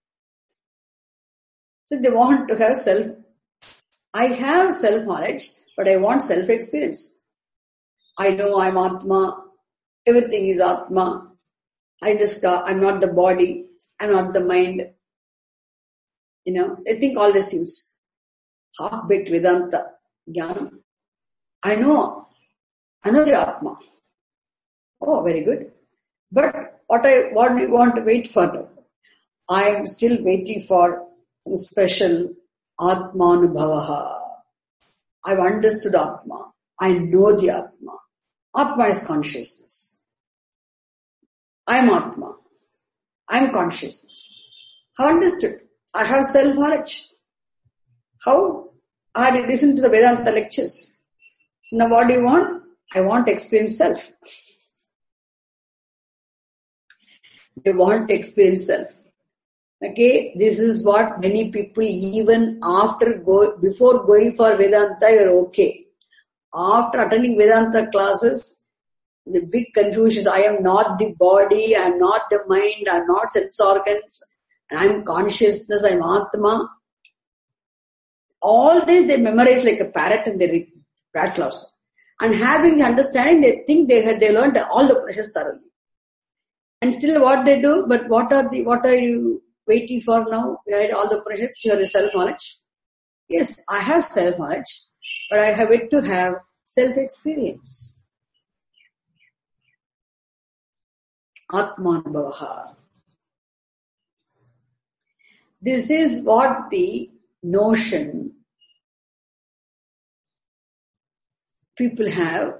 So they want to have self, I have self-knowledge, but I want self-experience. I know I'm Atma, everything is Atma. I just, uh, I'm not the body, I'm not the mind. You know, I think all these things. Half-baked Vedanta, Jnana. I know, I know the Atma. Oh, very good. But what I what we want to wait for now? I am still waiting for some special Atmanubhavaha. I've understood Atma. I know the Atma. Atma is consciousness. I'm Atma. I'm consciousness. I understood. I have self-knowledge. How? I had listened to the Vedanta lectures. So now what do you want? I want to experience self. They want to experience self. Okay, this is what many people, even after go, before going for Vedanta, you're okay. After attending Vedanta classes, the big confusion is, I am not the body, I am not the mind, I am not sense organs, I am consciousness, I am Atma. All this they memorize like a parrot and they rattle also. And having the understanding, they think they had, they learned all the precious thoroughly. And still what they do, but what are the, what are you waiting for now? You had all the precious, you have the self-knowledge. Yes, I have self-knowledge, but I have it to have self-experience. Atmanubhavaha. This is what the notion people have.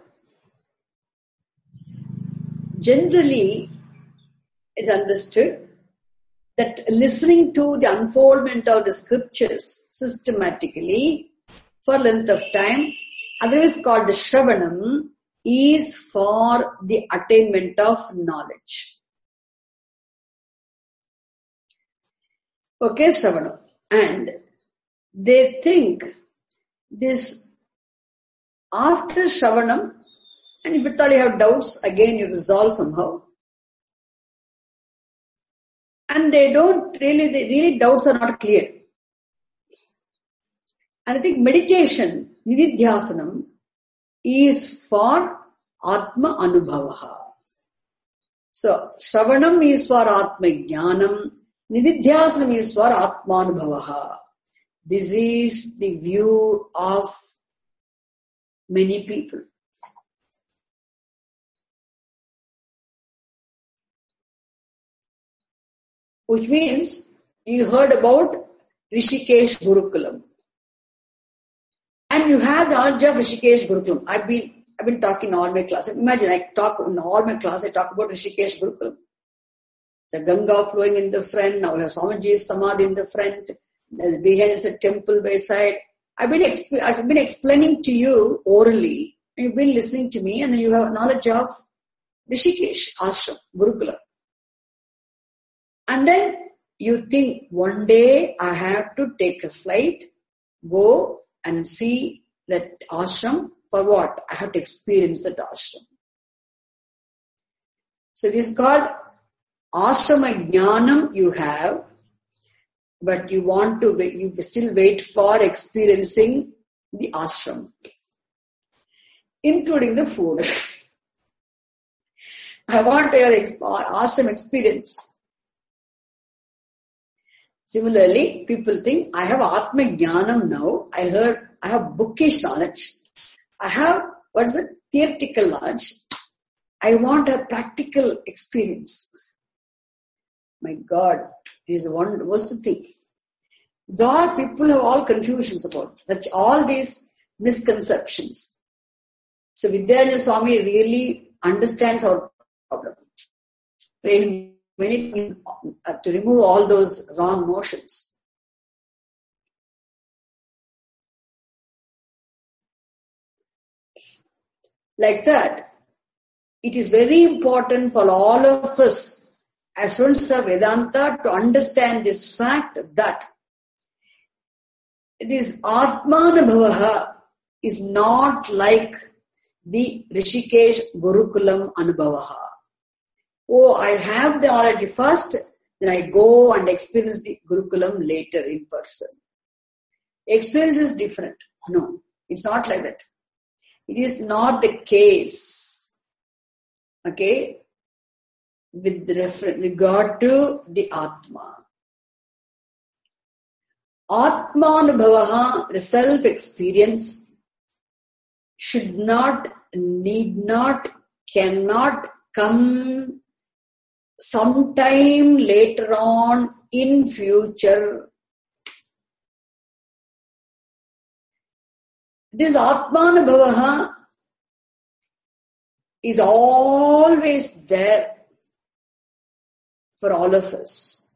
Generally, it's understood that listening to the unfoldment of the scriptures systematically for length of time, otherwise called the Shravanam, is for the attainment of knowledge. Okay, Shravanam. And they think this after Shravanam, and if at all you have doubts, again you resolve somehow. And they don't really, they really doubts are not clear. And I think meditation, Nididhyasanam, is for Atma Anubhavaha. So, Shravanam is for Atma Jnanam, Nididhyasanam is for Atma Anubhavaha. This is the view of many people. Which means, you heard about Rishikesh Gurukulam. And you have the knowledge of Rishikesh Gurukulam. I've been, I've been talking in all my classes. Imagine, I talk in all my classes, I talk about Rishikesh Gurukulam. It's a Ganga flowing in the front, now we have Swamiji's Samadhi in the front, behind is a temple by side. I've been, exp- I've been explaining to you orally, and you've been listening to me, and then you have knowledge of Rishikesh Ashram, Gurukulam. And then you think, one day I have to take a flight, go and see that ashram. For what? I have to experience that ashram. So this is called ashrama jnanam you have, but you want to wait, you still wait for experiencing the ashram, including the food. I want your ashram experience. Similarly, people think, I have Atma Jnanam now, I heard, I have bookish knowledge, I have, what is it, theoretical knowledge, I want a practical experience. My God, this is one worst thing. God, people have all confusions about that, all these misconceptions. So Vidyaranya Swami really understands our problem. So Many uh, to remove all those wrong notions. Like that, it is very important for all of us as students of Vedanta to understand this fact that this Atmanubhavaha is not like the Rishikesh Gurukulam Anubhavaha. Oh, I have the knowledge first, then I go and experience the Gurukulam later in person. Experience is different. No, it's not like that. It is not the case. Okay? With regard to the Atma. Atmanubhavaha, the self-experience, should not, need not, cannot come sometime later on in future. This Atmanubhavaha is always there for all of us.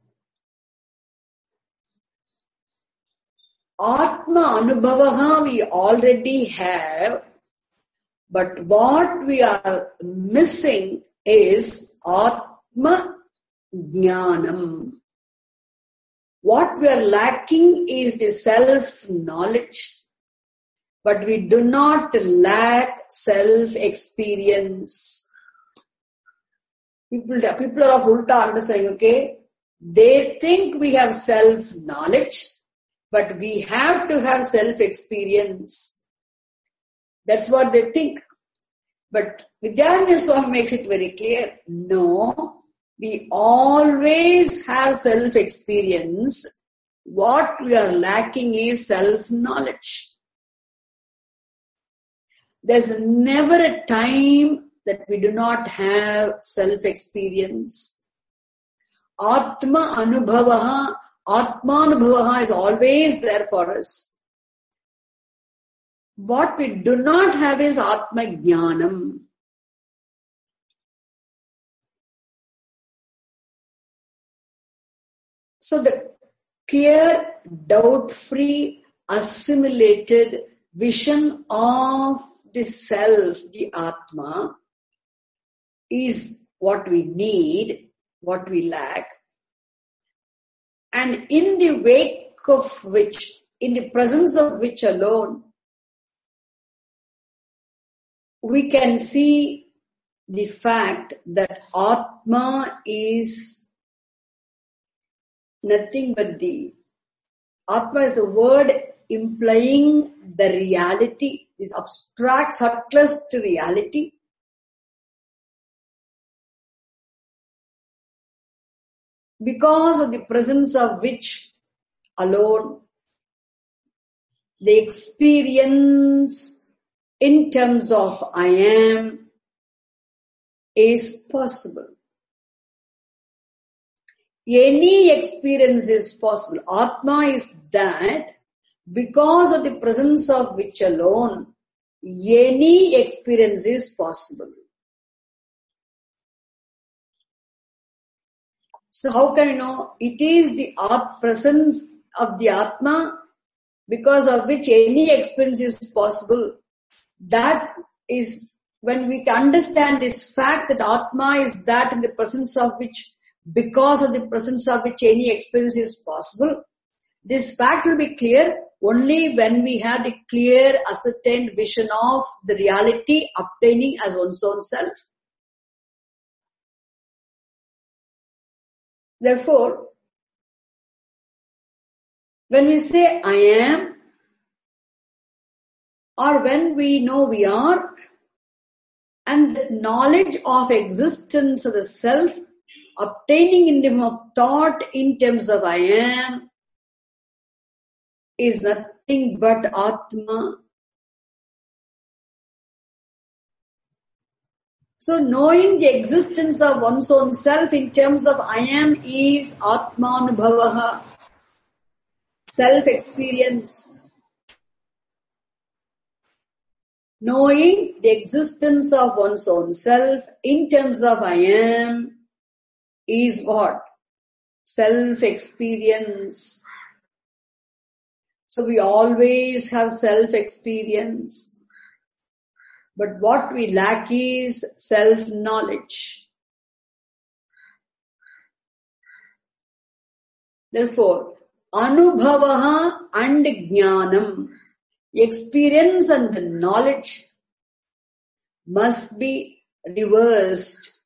Atma Anubhavaha we already have But what we are missing is Atma Jnanam. What we are lacking is the self-knowledge, but we do not lack self-experience. People, people are of ulta understanding, okay? They think we have self-knowledge, but we have to have self-experience. That's what they think. But Vidyaranya Swami makes it very clear. No, we always have self-experience. What we are lacking is self-knowledge. There's never a time that we do not have self-experience. Atma Anubhavaha, Atma Anubhavaha is always there for us. What we do not have is Atma Jnanam. So the clear, doubt-free, assimilated vision of the self, the Atma, is what we need, what we lack. And in the wake of which, in the presence of which alone, we can see the fact that Atma is nothing but the, Atma is a word implying the reality, this abstract, subtlest reality. Because of the presence of which alone the experience in terms of I am is possible. Any experience is possible. Atma is that because of the presence of which alone any experience is possible. So how can you know? It is the presence of the Atma because of which any experience is possible. That is when we can understand this fact that Atma is that in the presence of which, because of the presence of which any experience is possible. This fact will be clear only when we have the clear, ascertained vision of the reality obtaining as one's own self. Therefore, when we say I am, or when we know we are, and the knowledge of existence of the self obtaining in terms of thought in terms of I am is nothing but Atma. So knowing the existence of one's own self in terms of I am is Atmanubhavaha, self-experience. Knowing the existence of one's own self in terms of I am is what? Self-experience. So we always have self-experience. But what we lack is self-knowledge. Therefore, Anubhavaha and Jnanam, experience and knowledge must be reversed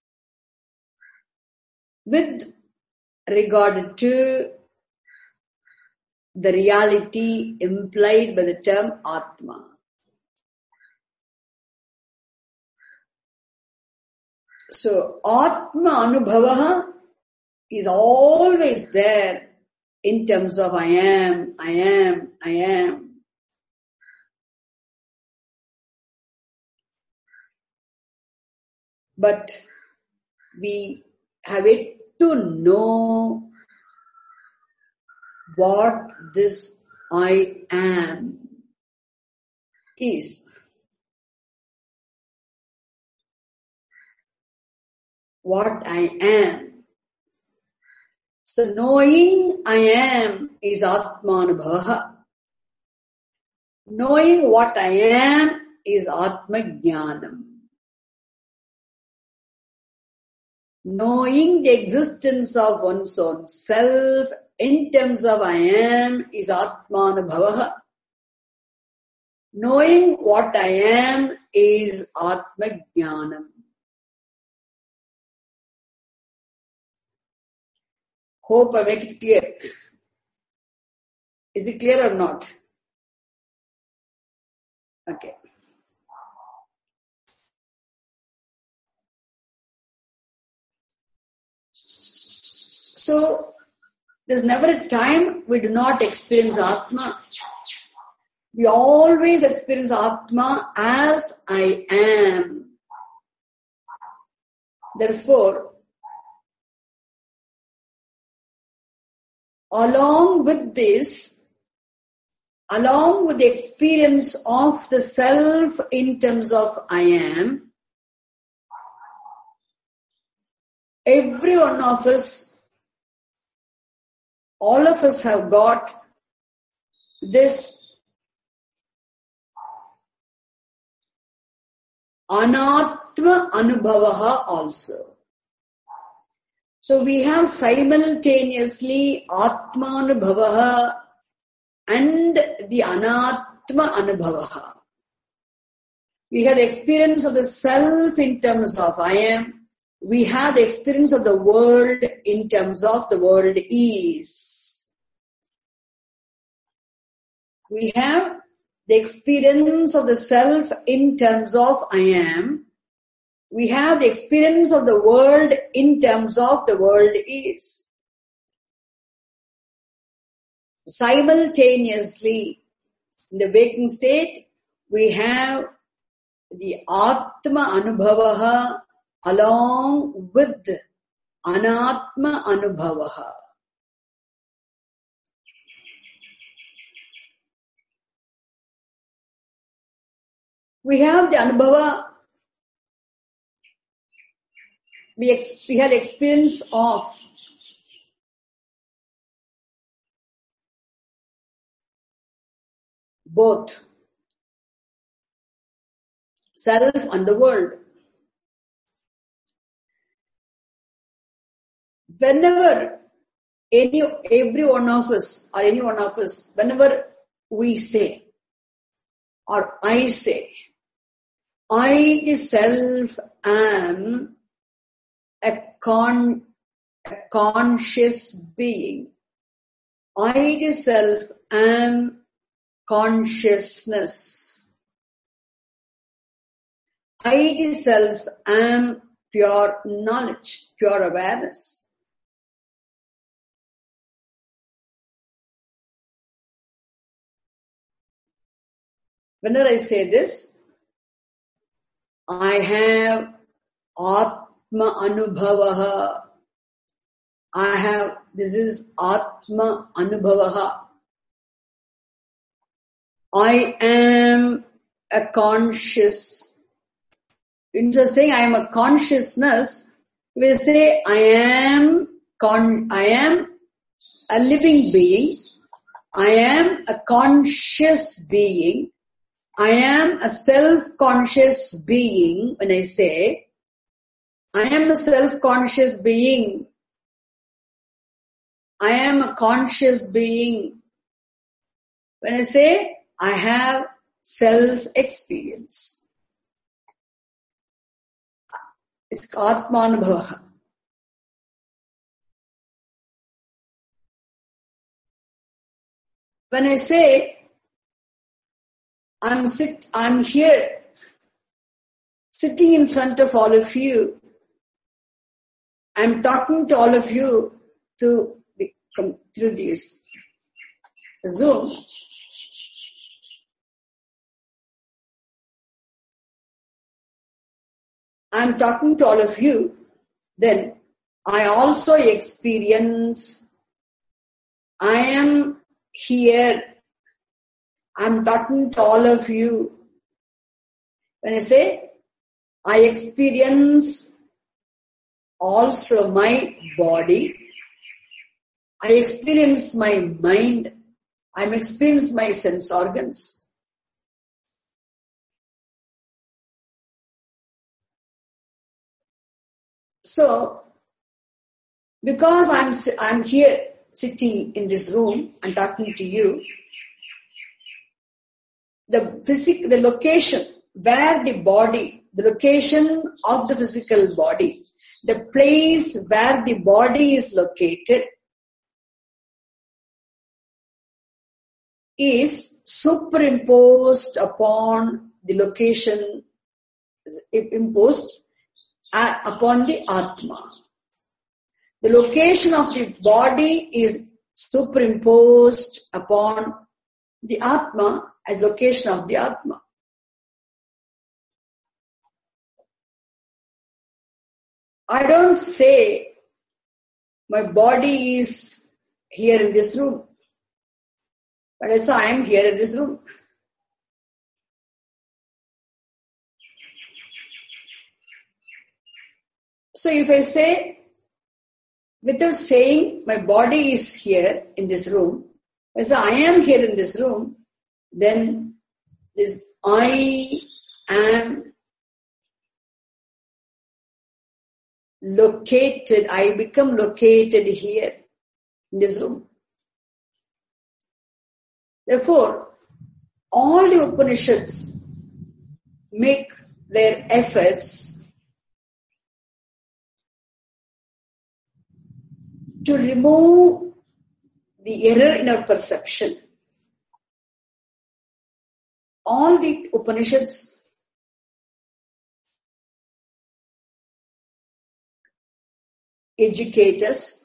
with regard to the reality implied by the term Atma. So, Atma Anubhavaha is always there in terms of I am, I am, I am. But we have it to know what this I am is. What I am. So knowing I am is Atmanubhavaha. Knowing what I am is Atma Jnanam. Knowing the existence of one's own self in terms of I am is Atmanubhavaha. Knowing what I am is Atma Jnanam. Hope I make it clear. Is it clear or not? Okay. So, there's never a time we do not experience Atma. We always experience Atma as I am. Therefore, along with this, along with the experience of the self in terms of I am, every one of us, all of us have got this Anatma Anubhavaha also. So we have simultaneously Atma Anubhavaha and the Anatma Anubhavaha. We have the experience of the self in terms of I am. We have the experience of the world in terms of the world is. We have the experience of the self in terms of I am. We have the experience of the world in terms of the world is. Simultaneously, in the waking state, we have the Atma Anubhavaha along with Anatma Anubhavaha. We have the Anubhava, we, ex- we had experience of both self and the world. Whenever any, every one of us or any one of us, whenever we say or I say, I self am a, con, a conscious being. I self am consciousness. I self am pure knowledge, pure awareness. Whenever I say this, I have Atma Anubhavaha. I have, this is Atma Anubhavaha. I am a conscious. Instead of saying I am a consciousness, we say I am con, I am a living being. I am a conscious being. I am a self-conscious being. When I say, I am a self-conscious being. I am a conscious being. When I say, I have self-experience. It's Atmanubhava. When I say, I'm sit, I'm here, sitting in front of all of you. I'm talking to all of you through the, through this Zoom. I'm talking to all of you. Then I also experience, I am here. I'm talking to all of you. When I say, I experience also my body, I experience my mind, I experience my sense organs. So, because I'm, I'm here sitting in this room and talking to you, the physic, the location where the body, the location of the physical body, the place where the body is located is superimposed upon the location, imposed upon the Atma. The location of the body is superimposed upon the Atma as location of the Atma. I don't say my body is here in this room, but I say I am here in this room. So if I say, without saying my body is here in this room, I say I am here in this room, then this I am located, I become located here in this room. Therefore, all the Upanishads make their efforts to remove the error in our perception. All the Upanishads educate us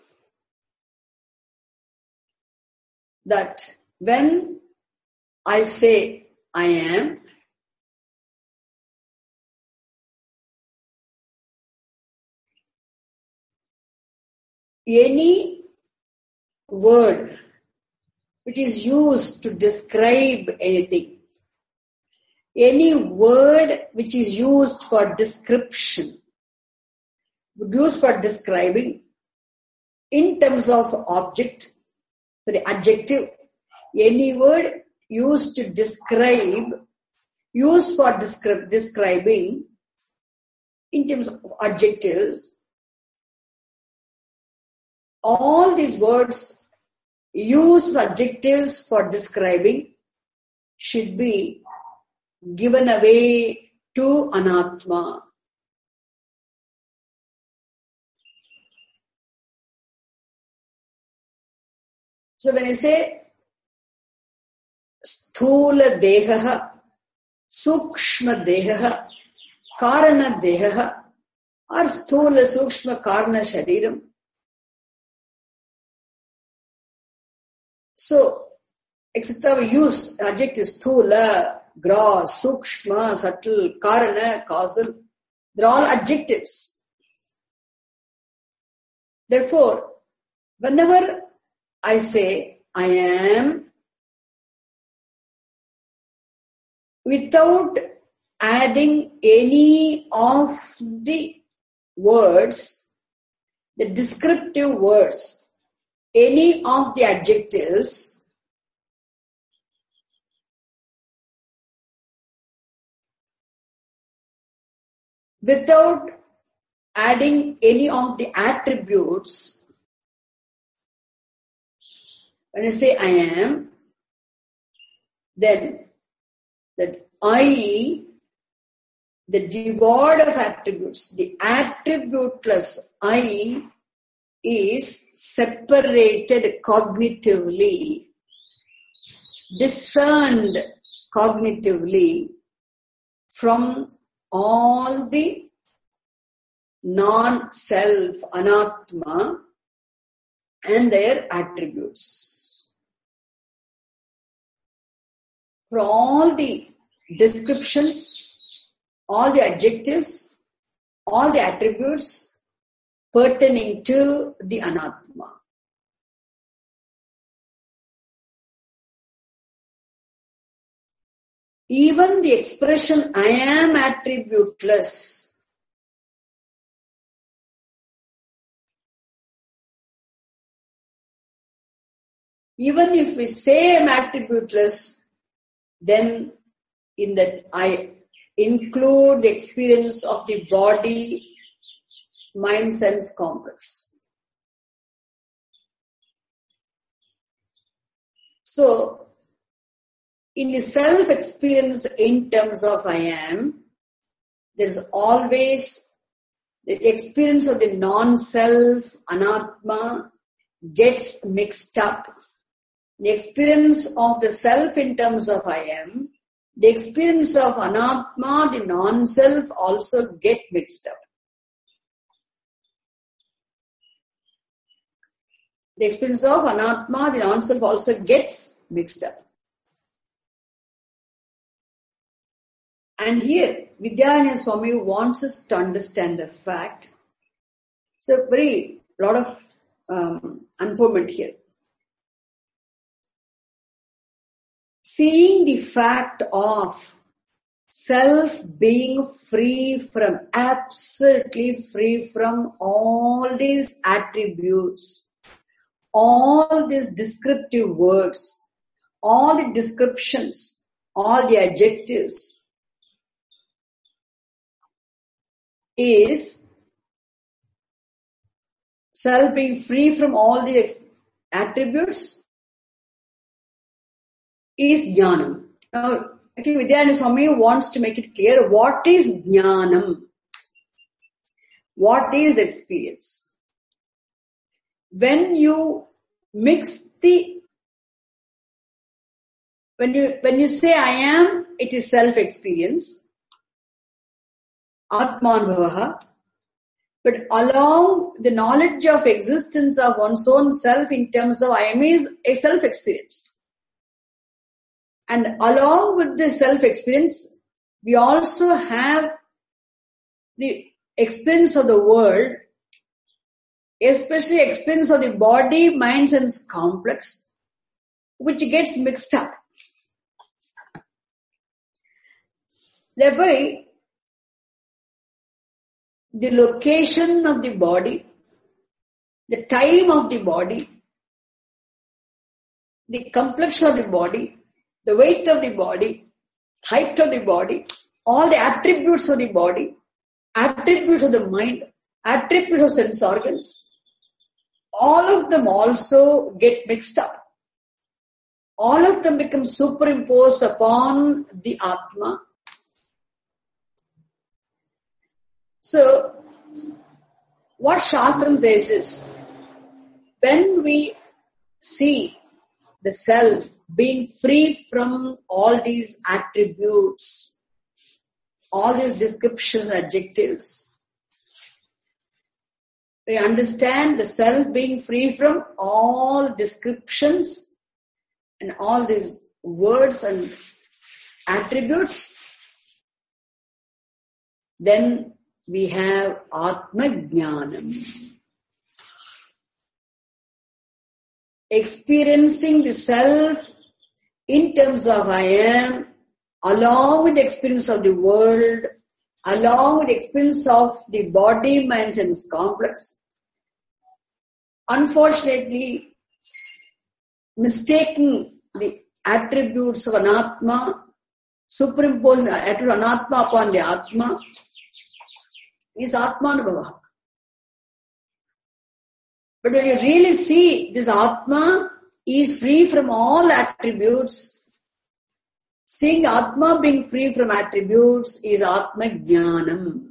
that when I say I am, any word which is used to describe anything, any word which is used for description, used for describing in terms of object, sorry, adjective, any word used to describe, used for descri- describing in terms of adjectives, all these words used adjectives for describing should be given away to Anatma. So when I say Sthula Dehaha, Sukshma Dehaha, Karana Dehaha, or Sthula Sukshma Karana Shariram. So, et cetera we use adjectives Sthula, gross, Sukshma, subtle, Karana, causal. They're all adjectives. Therefore, whenever I say I am, without adding any of the words, the descriptive words, any of the adjectives, without adding any of the attributes, when I say I am, then that I, the devoid of attributes, the attributeless I is separated cognitively, discerned cognitively from all the non-self, anatma, and their attributes. For all the descriptions, all the adjectives, all the attributes pertaining to the anatma. Even the expression I am attributeless even if we say I am attributeless, then in that I include the experience of the body mind-sense complex. So, in the self-experience in terms of I am, there's always the experience of the non-self, anatma, gets mixed up. The experience of the self in terms of I am, the experience of anatma, the non-self, also get mixed up. The experience of anatma, the non-self, also gets mixed up. And here, Vidyaranya Swami wants us to understand the fact. So, very lot of um, unfoldment here. Seeing the fact of self being free from, absolutely free from all these attributes, all these descriptive words, all the descriptions, all the adjectives, is self being free from all these attributes is jnanam. Now, actually Vidyaranya Swami wants to make it clear what is jnanam, what is experience. When you mix the, when you, when you say I am, it is self-experience, Atmanbhavaha, but along the knowledge of existence of one's own self in terms of I am is a self-experience. And along with this self-experience, we also have the experience of the world, especially experience of the body, mind, sense complex, which gets mixed up. Thereby, the location of the body, the time of the body, the complexion of the body, the weight of the body, height of the body, all the attributes of the body, attributes of the mind, attributes of sense organs, all of them also get mixed up. All of them become superimposed upon the Atma. So, what Shastram says is, when we see the self being free from all these attributes, all these descriptions, adjectives, we understand the self being free from all descriptions and all these words and attributes, then we have Atma Jnanam. Experiencing the self in terms of I am, along with the experience of the world, along with the experience of the body, mind, and complex. Unfortunately, mistaking the attributes of Anatma, superimposing the attribute of Anatma upon the Atma, is Atmanubhava. But when you really see this Atma is free from all attributes, seeing Atma being free from attributes is Atma Jnanam.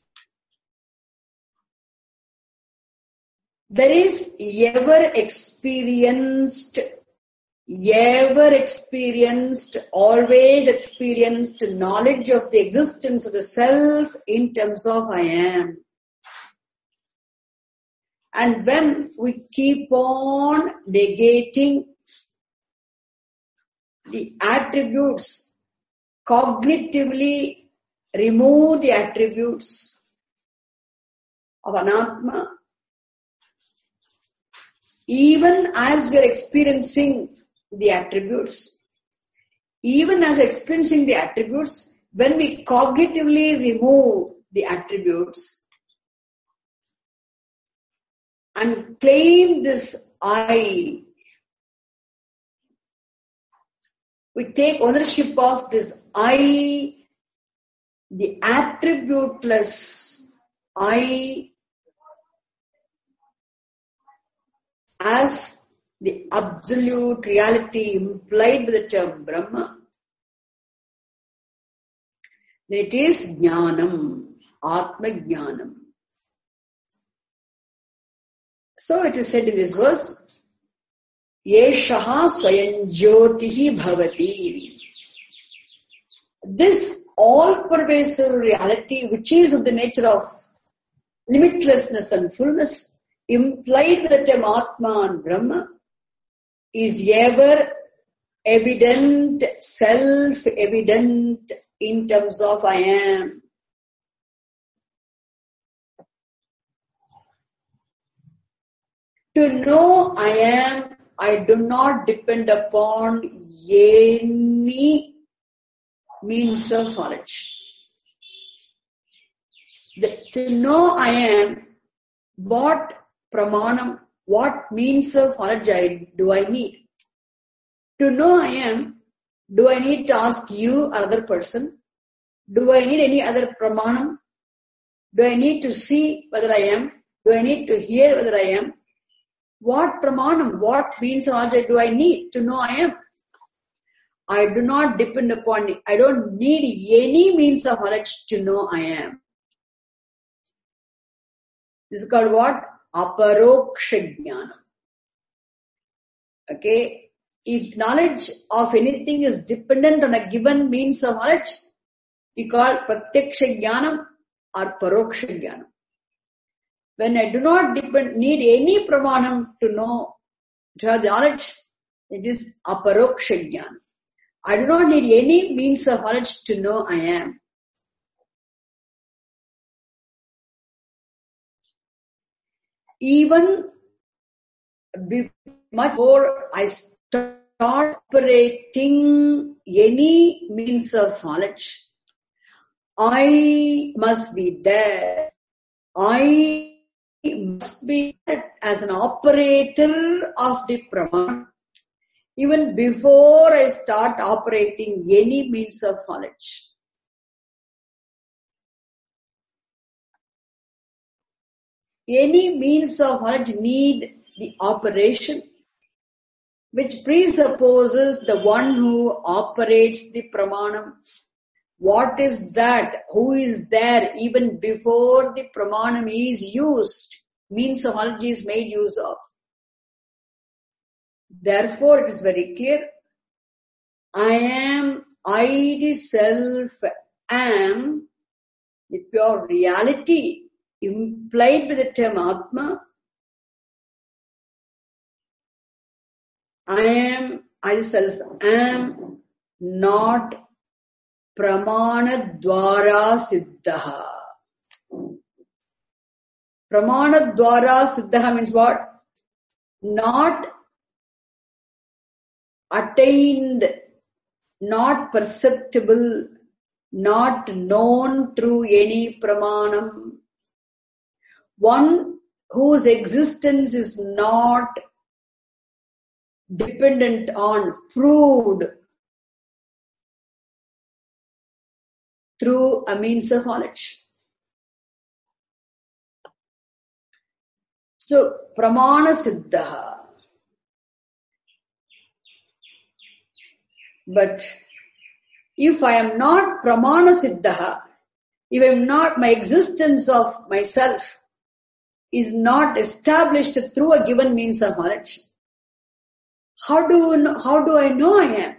There is ever experienced, ever experienced, always experienced knowledge of the existence of the self in terms of I am. And when we keep on negating the attributes, cognitively remove the attributes of Anatma, even as we are experiencing the attributes, even as experiencing the attributes, when we cognitively remove the attributes and claim this I, we take ownership of this I, the attributeless I, as the absolute reality implied by the term Brahma, then it is Jnanam, Atma Jnanam. So it is said in this verse, Yeshaha Swayam Jyotihi Bhavati. This all-pervasive reality, which is of the nature of limitlessness and fullness, implied with the term Atma and Brahma, is ever evident, self-evident in terms of I am. To know I am, I do not depend upon any means of knowledge. The, to know I am, what pramanam, what means of knowledge I, do I need? To know I am, do I need to ask you, another person? Do I need any other pramanam? Do I need to see whether I am? Do I need to hear whether I am? What pramanam, what means of knowledge do I need to know I am? I do not depend upon it. I don't need any means of knowledge to know I am. This is called what? Aparoksha jnana. Okay. If knowledge of anything is dependent on a given means of knowledge, we call pratyaksha jnanam or paroksha jnanam. When I do not depend, need any pramanam to know, to have the knowledge, it is aparoksha jnana. I do not need any means of knowledge to know I am. Even before I start operating any means of knowledge, I must be there. I must be as an operator of the Praman. Even before I start operating any means of knowledge. Any means of knowledge need the operation, which presupposes the one who operates the pramanam. What is that? Who is there even before the pramanam is used? Means of knowledge is made use of. Therefore, it is very clear. I am, I the self am the pure reality implied by the term Atma. I am, I the self am not pramana dwara siddha. Pramana dwara siddha means what? Not attained, not perceptible, not known through any pramanam. One whose existence is not dependent on, proved through a means of knowledge. So, pramana siddha. But if I am not pramana siddha, if I am not, my existence of myself is not established through a given means of knowledge, how do, how do I know I am?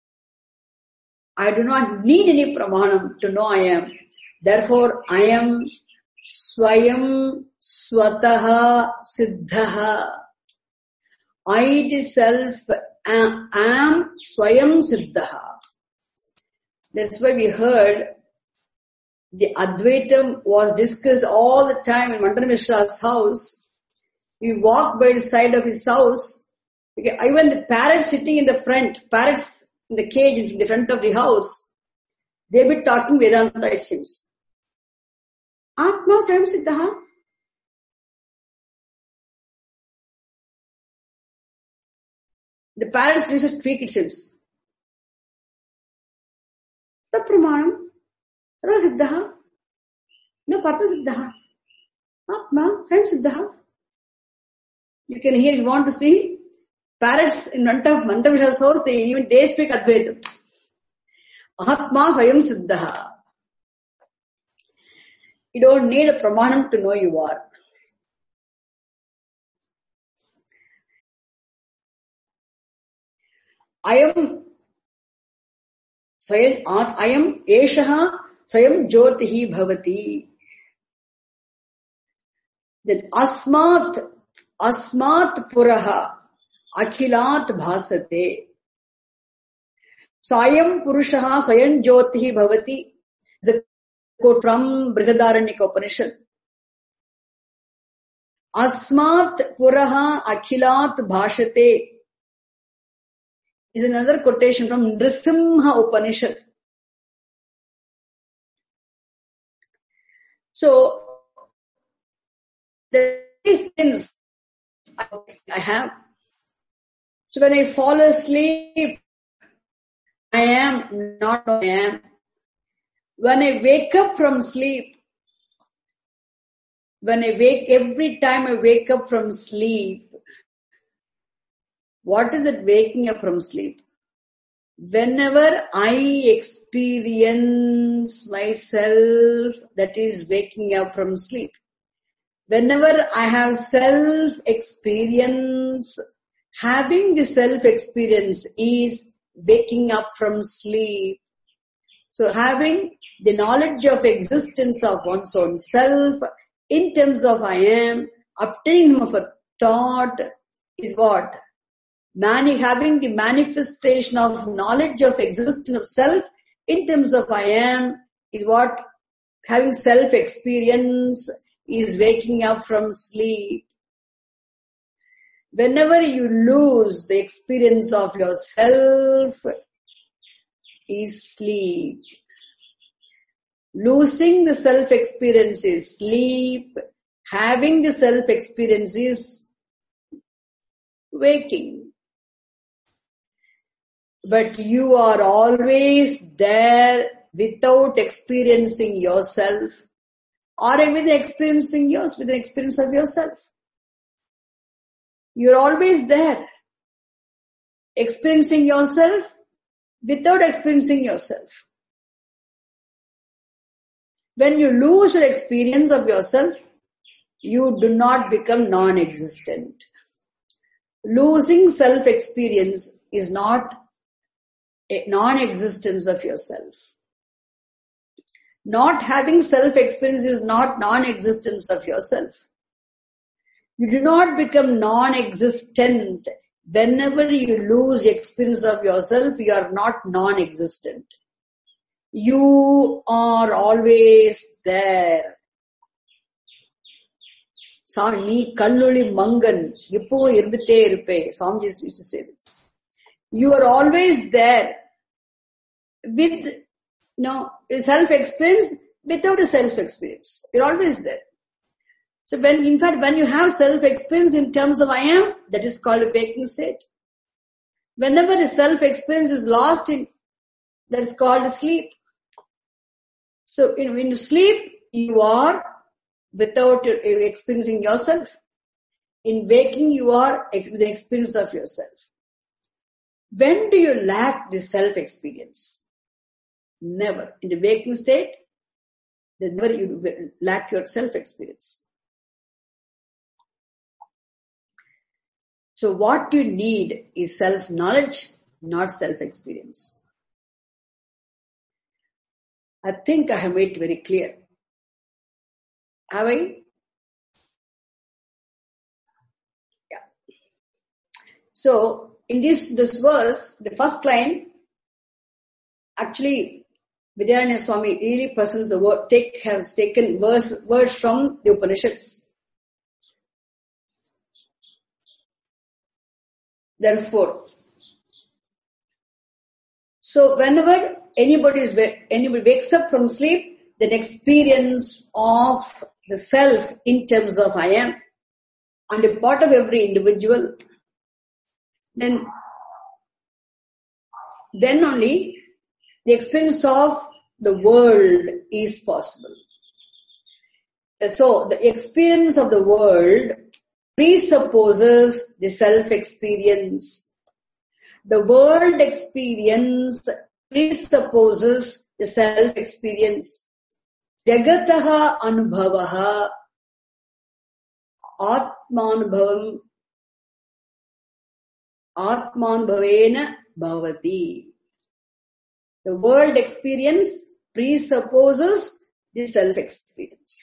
I do not need any pramanam to know I am. Therefore, I am swayam swataha siddhaha. I the self am, am swayam siddhaha. That's why we heard the Advaitam was discussed all the time in Mandana Mishra's house. We walked by the side of his house. Okay, even the parrots sitting in the front, parrots in the cage in the front of the house, they be talking Vedanta, it seems. Atma Swayam Siddhaha. The parrots used to speak, it seems. So pramanam, Sarva Siddhaha, no Papa Siddhaha, Atma Swayam Siddhaha. You can hear, you want to see parrots in front of Mandavish's house, they even, they speak Advaitam. Ahatma Hayam Siddha. You don't need a pramanam to know you are. I am Swayam, I am Eshaha Swayam Jyotihi Bhavati. Then Asmat, Asmat Puraha Akhilat Bhasate. Swayam Purushaha Swayam Jyotihi Bhavati. Is a quote from Brihadaranyaka Upanishad. Asmat Puraha Akhilat Bhashate is another quotation from Nrisimha Upanishad. So, these things I have. So when I fall asleep, I am not I am. When I wake up from sleep, when I wake, every time I wake up from sleep, what is it waking up from sleep? Whenever I experience myself, that is waking up from sleep. Whenever I have self-experience, having the self-experience is waking up from sleep. So having the knowledge of existence of one's own self in terms of I am, obtaining of a thought is what? Mani, having the manifestation of knowledge of existence of self in terms of I am is what? Having self-experience is waking up from sleep. Whenever you lose the experience of yourself is sleep. Losing the self-experience is sleep. Having the self-experience is waking. But you are always there without experiencing yourself, or with experiencing yours, with an experience of yourself. You're always there, experiencing yourself without experiencing yourself. When you lose your experience of yourself, you do not become non-existent. Losing self-experience is not a non-existence of yourself. Not having self-experience is not non-existence of yourself. You do not become non-existent. Whenever you lose experience of yourself, you are not non-existent. You are always there. Ni kalluli mangan, ippo irundite irupe. Swamiji used to say this. You are always there with, you know, self-experience without a self-experience. You're always there. So when, in fact, when you have self-experience in terms of I am, that is called a waking state. Whenever the self-experience is lost in, that is called sleep. So in, when you sleep, you are without experiencing yourself. In waking, you are with the experience of yourself. When do you lack this self-experience? Never. In the waking state, never you lack your self-experience. So what you need is self-knowledge, not self-experience. I think I have made it very clear. Have I? Yeah. So, in this, this verse, the first line, actually, Vidyaranya Swami really presents the word, take, has taken verse, words from the Upanishads. Therefore, so whenever anybody is, anybody wakes up from sleep, the experience of the self in terms of I am, on the part of every individual, then, then only the experience of the world is possible. So the experience of the world presupposes the self-experience. The world experience presupposes the self-experience. Jagataha anubhavaha atmanubhavam atmanubhavena bhavati. The world experience presupposes the self-experience.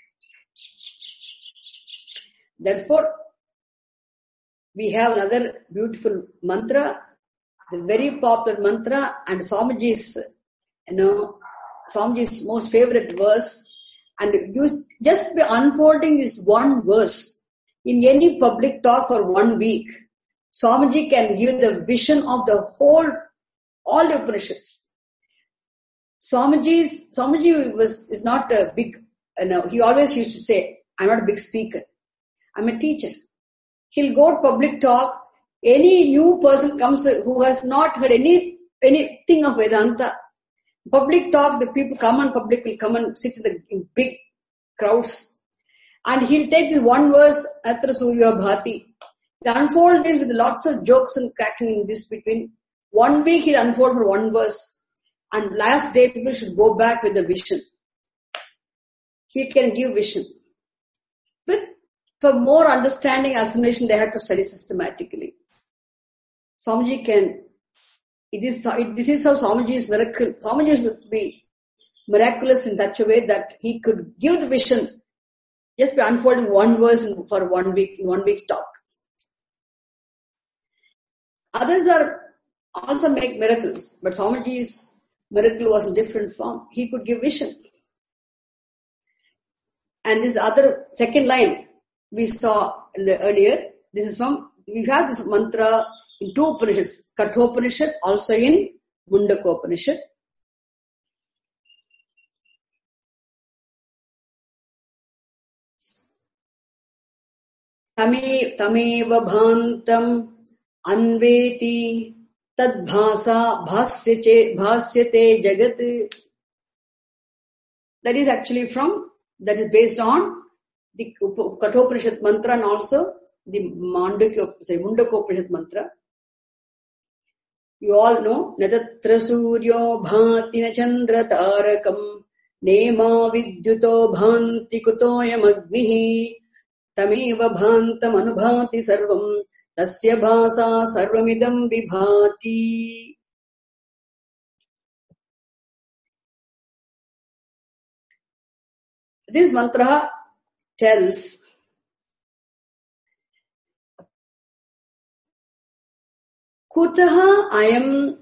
Therefore, we have another beautiful mantra, the very popular mantra, and Swamiji's, you know, Swamiji's most favorite verse. And you just by unfolding this one verse in any public talk for one week, Swamiji can give the vision of the whole, all the Upanishads. Swamiji's, Swamiji was, is not a big, you know, he always used to say, I'm not a big speaker. I'm a teacher. He'll go to public talk. Any new person comes who has not heard any anything of Vedanta. Public talk, the people come and public will come and sit in the in big crowds. And he'll take the one verse, Atra Surya Bhati. He'll unfold this with lots of jokes and cracking in this between. One week he'll unfold for one verse. And last day people should go back with the vision. He can give vision. But for more understanding, assimilation, they have to study systematically. Swamiji can, it is, it, this is how Swamiji's miracle, Swamiji would be miraculous in such a way that he could give the vision just by unfolding one verse for one week, in one week's talk. Others are also make miracles, but Swamiji's miracle was in different form. He could give vision. And this other second line we saw in the earlier, this is from, we have this mantra in two Upanishads, Kathopanishad, also in Mundakopanishad. Tame, tameva bhantam anveti tad bhasa bhasyate, bhasyate jagat. That is actually from, that is based on the Kathopanishad mantra and also the Mundakopanishad mantra. You all know, Natatra Suryo Bhati na Chandra Tarakam Nema Vidyuto Bhanti Kutoyam Agnihi Tameva Bhantam Anubhati Sarvam Tasya Bhasa Sarvamidam Vibhati. This mantra tells Kutaha ayam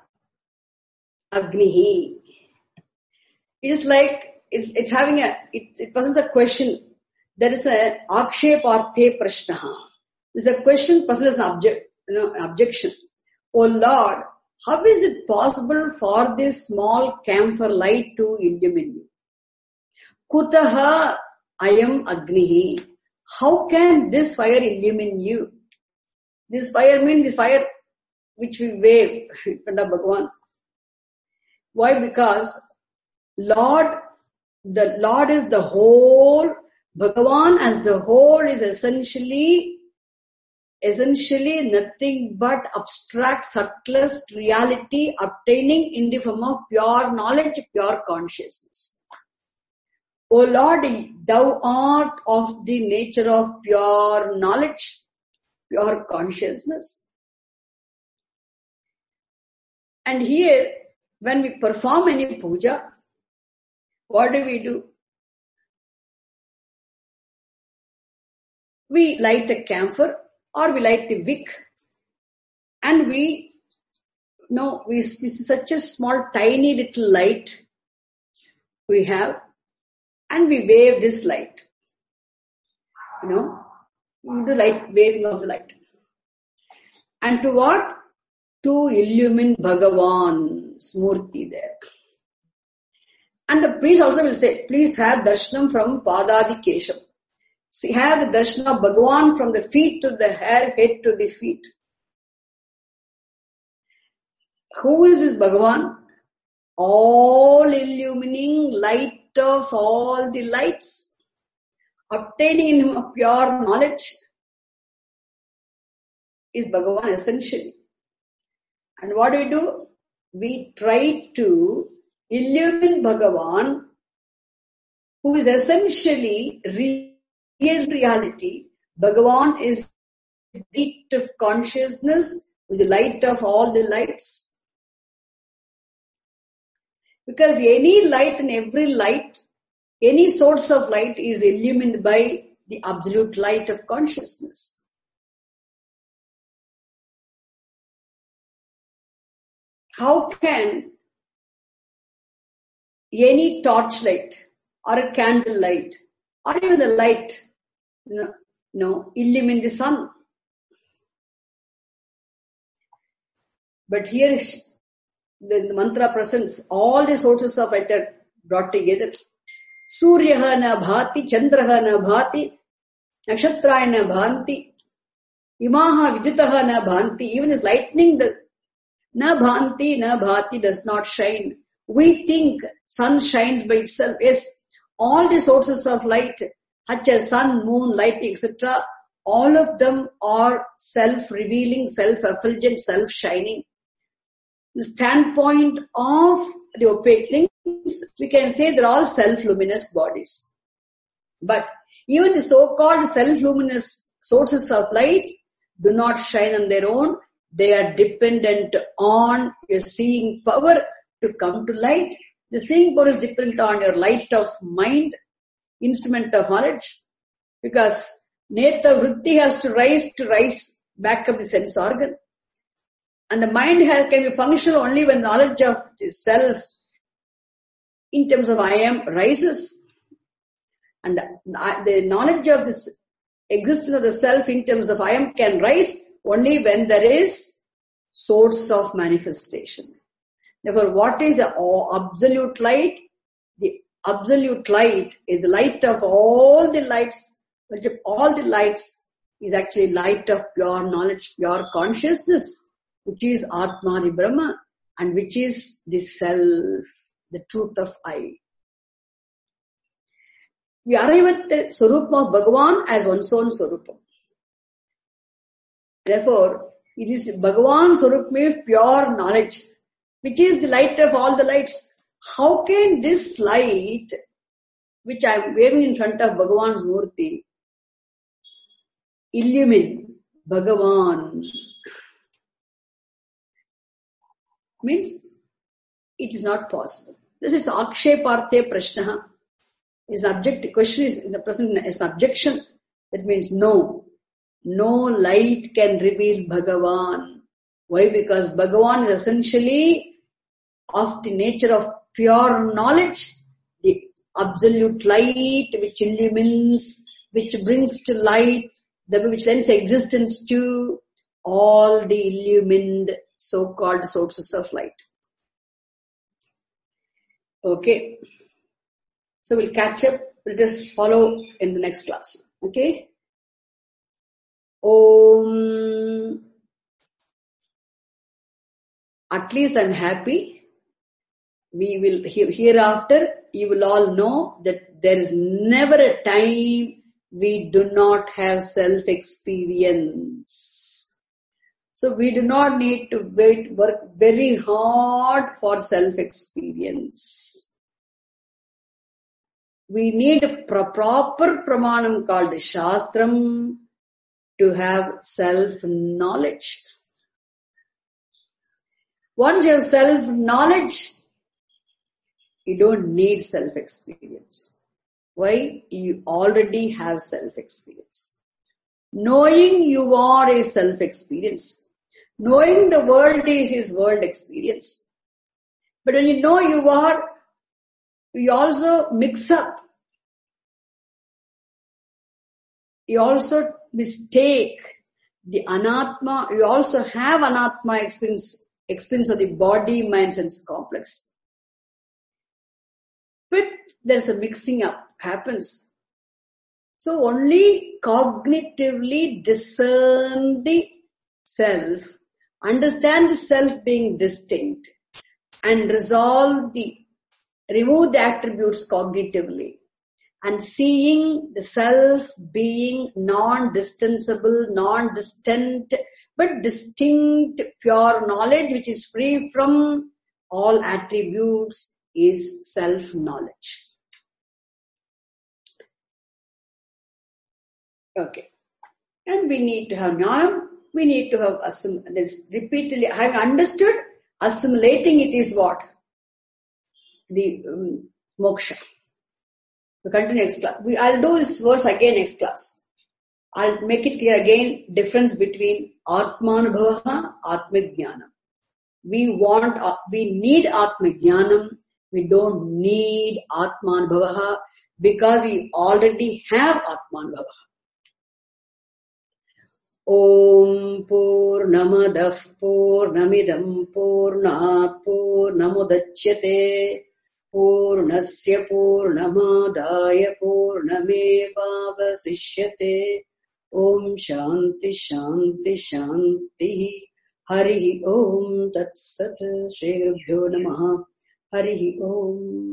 agnihi. It is like, it's, it's having a, it, it poses a question. There is a aksheparte prashnaha. There's a question, poses an object, you know, objection. Oh Lord, how is it possible for this small camphor light to illumine you? Kutaha ayam agnihi. How can this fire illumine you? This fire means the fire which we wave in front of Bhagavan. Why? Because Lord, the Lord is the whole, Bhagavan as the whole is essentially, essentially nothing but abstract, subtlest reality obtaining in the form of pure knowledge, pure consciousness. O Lord, thou art of the nature of pure knowledge, pure consciousness. And here, when we perform any puja, what do we do? We light a camphor or we light the wick and we, no, we, this is such a small, tiny little light we have and we wave this light. You know, the light, waving of the light. And to what? To illumine Bhagavan's murti there. And the priest also will say, please have darshanam from Padadi Kesham. See, have the darshan of Bhagavan from the feet to the hair, head to the feet. Who is this Bhagavan? All illumining light of all the lights, obtaining in him a pure knowledge, is Bhagavan essentially. And what do we do? We try to illumine Bhagavan, who is essentially real reality. Bhagavan is the light of consciousness, with the light of all the lights. Because any light and every light, any source of light is illumined by the absolute light of consciousness. How can any torchlight or a candle light or even the light no, no, illumine the sun? But here the, the mantra presents all the sources of light are brought together. Suryaha na bhati, chandraha na bhati, nakshatraya na bhanti, imaha vidyutaha na bhanti. Even as lightning, the na bhanti, na bhati does not shine. We think sun shines by itself. Yes, all the sources of light, such as sun, moon, lightning, et cetera, all of them are self-revealing, self-effulgent, self-shining. The standpoint of the opaque things, we can say they're all self-luminous bodies. But even the so-called self-luminous sources of light do not shine on their own. They are dependent on your seeing power to come to light. The seeing power is dependent on your light of mind, instrument of knowledge. Because Neta Vritti has to rise to rise back up the sense organ. And the mind can be functional only when knowledge of the self in terms of I am rises. And the knowledge of this existence of the self in terms of I am can rise only when there is source of manifestation. Therefore, what is the absolute light? The absolute light is the light of all the lights, which of all the lights is actually light of pure knowledge, pure consciousness, which is Atma, the Brahma, and which is the self, the truth of I. We arrive at the Swarupam of Bhagavan as one's own Swarupam. Therefore, it is Bhagavan Swarupam of pure knowledge, which is the light of all the lights. How can this light, which I am waving in front of Bhagavan's Murti, illumine Bhagavan? Means, it is not possible. This is Aksheparte Prashnaha. His object, question is in the present is objection. That means no. No light can reveal Bhagavan. Why? Because Bhagavan is essentially of the nature of pure knowledge, the absolute light which illumines, which brings to light, the which lends existence to all the illumined so-called sources of light. Okay. So we'll catch up. We'll just follow in the next class. Okay. Om. At least I'm happy. We will, hereafter, you will all know that there is never a time we do not have self-experience. So we do not need to wait, work very hard for self-experience. We need a pro- proper pramanam called Shastram to have self-knowledge. Once you have self-knowledge, you don't need self-experience. Why? You already have self-experience. Knowing you are is self-experience. Knowing the world is is world experience. But when you know you are, you also mix up. You also mistake the anatma. You also have anatma experience, experience of the body, mind, sense complex. But there's a mixing up happens. So only cognitively discern the self, understand the self being distinct, and resolve the, remove the attributes cognitively, and seeing the self being non-distanceable, non-distant, but distinct, pure knowledge which is free from all attributes is self-knowledge. Okay. And we need to have jnana, we need to have assim- this repeatedly, having understood, assimilating it is what? The um, moksha. We continue next class. We, I'll do this verse again next class. I'll make it clear again, difference between Atmanubhava, Atmajnanam. We want, uh, we need Atmajnanam. We don't need Atmanubhava because we already have Atmanubhava. Om Purnamadah Purnamidam Purnat Purnamudachyate Purnasya Purnamadaya Purnamevavasishyate. Om Shanti Shanti Shanti. Hari Om Tat Sat. Shri Gurubhyo Namaha. Hari Om.